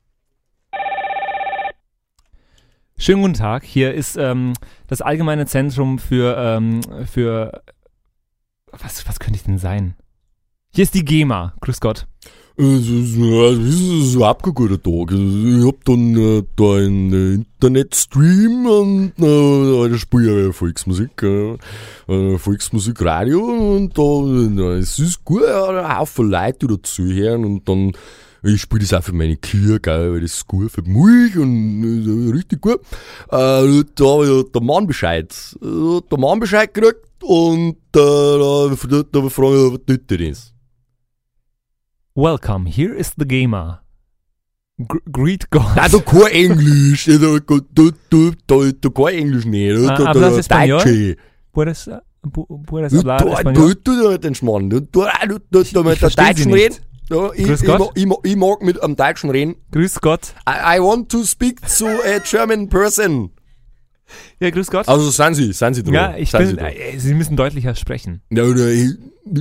Schönen guten Tag. Hier ist ähm, das Allgemeine Zentrum für, ähm, für was, was könnte ich denn sein? Hier ist die GEMA. Grüß Gott. Es ist, äh, es ist ein abgeguter Tag. Ich hab dann äh, da einen äh, Internetstream und äh, da spiele ich ja Volksmusik, äh, äh, Volksmusikradio und da, äh, es ist gut, ja, ein Haufen Leute, die da zuhören und dann ich spiele das auch für meine Kinder, gell, weil das ist gut für mich und äh, richtig gut. Äh, da hat der Mann Bescheid. Äh, hat der Mann Bescheid gekriegt und äh, da, da, da frage ich, was tut der das? Welcome. Here is the GEMA. Gr greet God. Nein, da kein Englisch. Da, da, da, da, da kein Englisch nicht. Da, Ah, da, hablas da, español? Deutsche. Puedes, pu- puedes Du, hablar du, español? du, du, den Schmarrn. Du, du, du, du, Ich- du mit ich der versteh Sie Deutschen nicht. reden. Ja, ich, Grüß ich, Gott. mag- ich, mag- ich mag mit einem Deutschen reden. Grüß Gott. I, I want to speak to a German person. Ja, grüß Gott. Also seien Sie, seien Sie dran. ja, ich seien bin, Sie dran. äh, Sie müssen deutlicher sprechen. Ja, oder ich,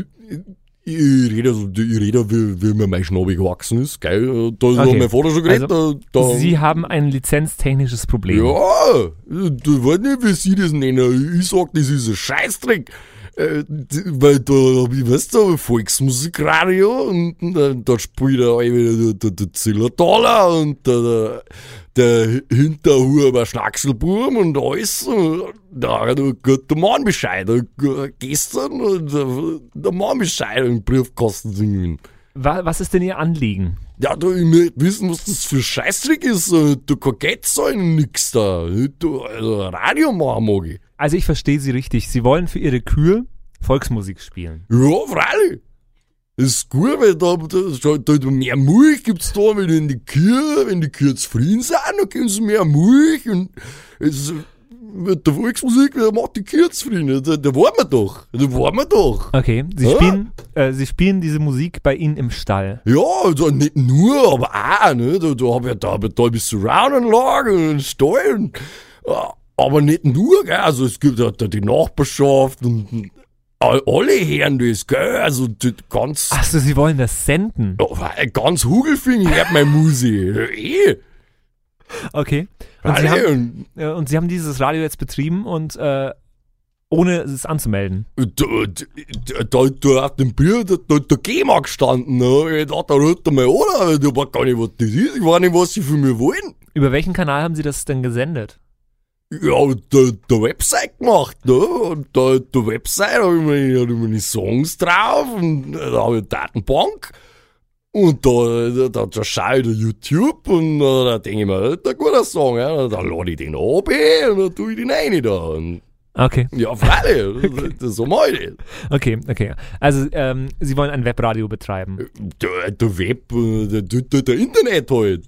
ich rede, so- ich rede wie, wie mir mein Schnabel gewachsen ist, gell. Da hat Okay. mein Vater schon geredet. Also, da, da, Sie haben ein lizenztechnisches Problem. Ja, du weißt nicht, wie sie das nennen. Ich sag, das ist ein Scheißdreck. Äh, d- weil da hab ich, weißt du, Volksmusikradio und äh, da spielt der, der, der, der Zillertaler und der, der Hinterhuber Schnackselburm und alles. Und da hat der Mann Bescheid. Und gestern und der, der Mann Bescheid im Briefkasten singen. Wa was ist denn Ihr Anliegen? Ja, du, ich möchte wissen, was das für Scheißdreck ist. Du kannst Geld zahlen, nix da. Du, also Radio machen mag ich. Also ich verstehe Sie richtig. Sie wollen für Ihre Kühe Volksmusik spielen. Ja, freilich. Das ist gut, weil da, da, da, da mehr Milch gibt's da, wenn in die Kühe, wenn die Kühe zufrieden sind, dann geben sie mehr Milch und es, mit der Volksmusik, da macht die Kühe zufrieden. Da, da waren wir doch. Da waren wir doch. Okay, Sie Ja. spielen, äh, Sie spielen diese Musik bei Ihnen im Stall. Ja, also nicht nur, aber auch, ne, da, da hab ich da, hab ich da ein bisschen Surround-Anlage und einen Stall und, ja, aber nicht nur, gell, also es gibt ja da die Nachbarschaft und all- alle hören das, gell, also die ganz, Achso, Sie wollen das senden. ja, ganz Hugelfing hört meine Musik, eh. Okay. Und Sie, Alle, haben, und äh, und Sie haben dieses Radio jetzt betrieben und äh, ohne es anzumelden. da, da, da, da auf dem Bier, da, da, da GEMA gestanden, ne, ich dachte, da ruft er mal an, ich weiß gar nicht, was das ist, ich weiß nicht, was sie von mir wollen. Über welchen Kanal haben Sie das denn gesendet? Ja, der, der Website gemacht, ne? Und da, der Website habe ich, meine- hab ich meine Songs drauf und da habe ich eine Datenbank. Und da, da, da, da schaue ich da YouTube und äh, da denke ich mir, das ist ein guter Song, ja. Da lade ich den ab eh, und dann tue ich den rein da. Und Okay, ja, freilich, das, das so mal ich das. okay, okay. Also ähm, Sie wollen ein Webradio betreiben. Der, der Web, äh, der, der, der Internet halt.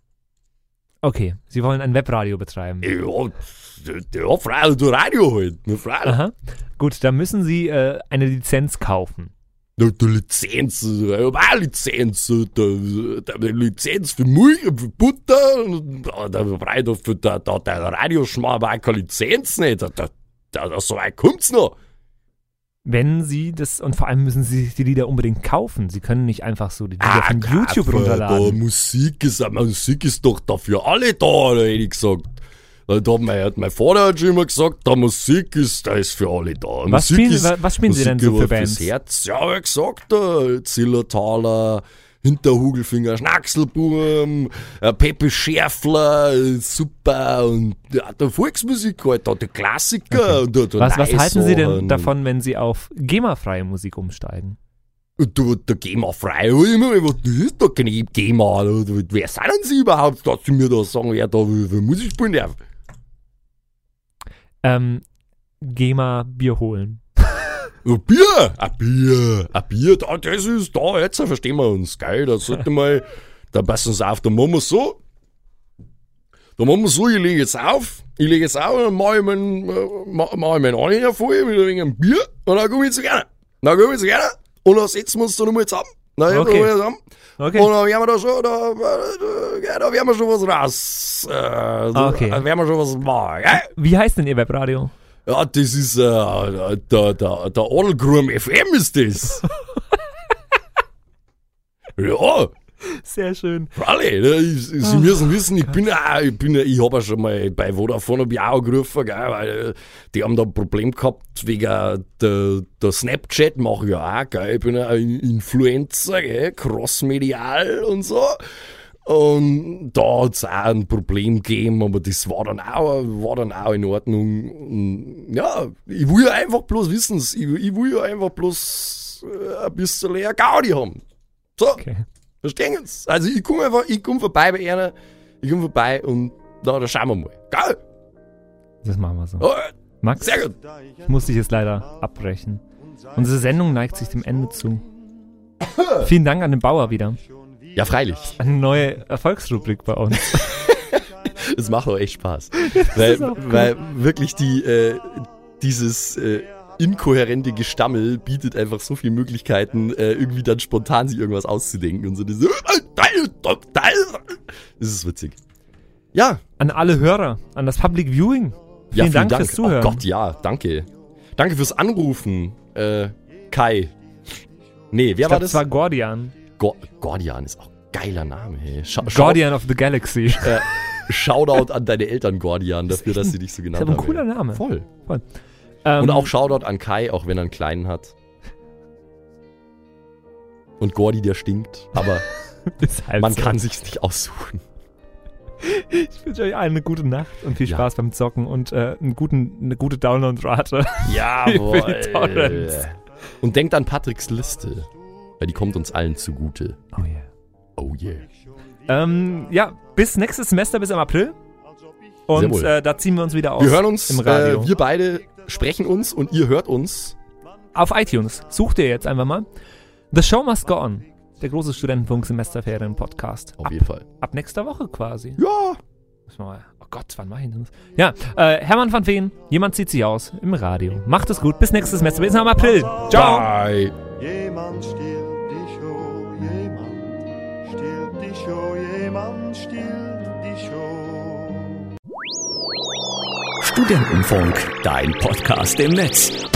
Okay, Sie wollen ein Webradio betreiben. Ja, der, der, freilich, der Radio halt, ne, freilich. Aha. Gut, da müssen Sie äh, eine Lizenz kaufen. Der, der Lizenz, ich hab auch eine Lizenz, der, der, der Lizenz für Milch und für Butter, und da, da brauche ich doch für der, der, der Radioschmarr aber auch keine Lizenz nicht, da, da, da, so weit kommt's noch. wenn sie das, und vor allem müssen sie sich die Lieder unbedingt kaufen. Sie können nicht einfach so die Lieder von YouTube runterladen. Da Musik ist, Musik ist doch dafür alle da, hätte ich gesagt. Da hat mein, mein Vater hat schon immer gesagt, da Musik ist, da ist für alle da. Was Musik spielen, ist, was spielen Sie denn so für Bands? Fürs Herz. Ja, wie gesagt, da Zillertaler, Hinterhugelfinger, Schnackselburm, äh, Pepe Schärfler, äh, super, und ja, der Volksmusik halt, da der Klassiker. Okay. Und der, der was, was halten Sie denn Neisachen. davon, wenn Sie auf GEMA-freie Musik umsteigen? Du, der GEMA-frei, was ist da keine GEMA? Wer sind denn Sie überhaupt, dass Sie mir da sagen, wer da für Musik spielen darf? Ähm, GEMA-Bier holen. Ein Bier, ein Bier, ein Bier, da, das ist da, jetzt verstehen wir uns, geil, da sollte mal, da passen Sie auf, da machen wir so, da machen wir so, ich lege jetzt auf, ich lege jetzt auf, dann mache ich meinen, mach ich meinen Anhänger voll mit ein wenig ein Bier, und dann komme ich zu gerne, dann komme ich zu gerne, und dann setzen wir uns da nochmal zusammen, dann Okay. wir zusammen, Okay. und dann werden wir da schon, da, da, ja, da werden wir schon was raus, äh, so, Okay. da werden wir schon was machen, gell? Wie heißt denn Ihr Webradio? Ja, das ist, äh, der, der, der Adelgrum F M ist das. Ja, Sehr schön. alle. Ne? Ich, Sie müssen wissen, ich bin ja, ich bin ja, ich habe ja schon mal bei Vodafone hab ich auch angerufen, gell, weil äh, die haben da ein Problem gehabt wegen der, der Snapchat, mache ich ja auch, gell. Ich bin ja ein Influencer, gell, crossmedial und so. Und da hat es auch ein Problem gegeben, aber das war dann auch, war dann auch in Ordnung. Und ja, ich will ja einfach bloß wissen, ich, ich will ja einfach bloß äh, ein bisschen leer Gaudi haben. So, Okay. verstehen Sie? Also ich komme einfach, ich komme vorbei bei einer, ich komme vorbei und da, da schauen wir mal. Geil? Das machen wir so. Oh, Max, sehr gut. ich muss dich jetzt leider abbrechen. Unsere Sendung neigt sich dem Ende zu. Vielen Dank an den Bauer wieder. Ja, freilich. Eine neue Erfolgsrubrik bei uns. Es macht auch echt Spaß. Weil, auch cool. weil wirklich die, äh, dieses äh, inkohärente Gestammel bietet einfach so viele Möglichkeiten, äh, irgendwie dann spontan sich irgendwas auszudenken und so. Das, das ist witzig. Ja. An alle Hörer, an das Public Viewing. Ja, Vielen Dank fürs Zuhören. Oh Gott, ja, danke. Danke fürs Anrufen, äh, Kai. Nee, wer Ich war glaub, das? das war Gordian. Go- Gordian ist auch ein geiler Name, hey. Scha- Schau- Guardian of the Galaxy. Äh, Shoutout an deine Eltern, Gordian, dafür, dass sie dich so Das genannt ist aber ein haben. cooler ey. Name. Voll. Ähm, Und auch Shoutout an Kai, auch wenn er einen kleinen hat. Und Gordi, der stinkt, aber ist halt man so. kann sich's nicht aussuchen. Ich wünsche euch allen eine gute Nacht und viel Ja. Spaß beim Zocken und äh, einen guten, eine gute Download-Rate. Jawohl. Für die Torrents. Und denkt an Patricks Liste, weil die kommt uns allen zugute. Oh yeah. Oh yeah. Ähm, ja, bis nächstes Semester, bis im April. Und Sehr wohl. äh, da ziehen wir uns wieder aus. Wir hören uns, im Radio. äh, wir beide sprechen uns und ihr hört uns. Auf iTunes. Sucht ihr jetzt einfach mal. The Show Must Go On. Der große Studentenfunk-Semesterferien-Podcast. Auf ab, jeden Fall. ab nächster Woche quasi. Ja. Muss man mal, oh Gott, wann war ich denn das? Ja, äh, Hermann van Veen, jemand zieht sich aus im Radio. Macht es gut, bis nächstes Semester, bis im April. Ciao. Bye. Jemand stillt die Show, jemand stillt die Show, jemand stillt die Show. Studentenfunk, dein Podcast im Netz.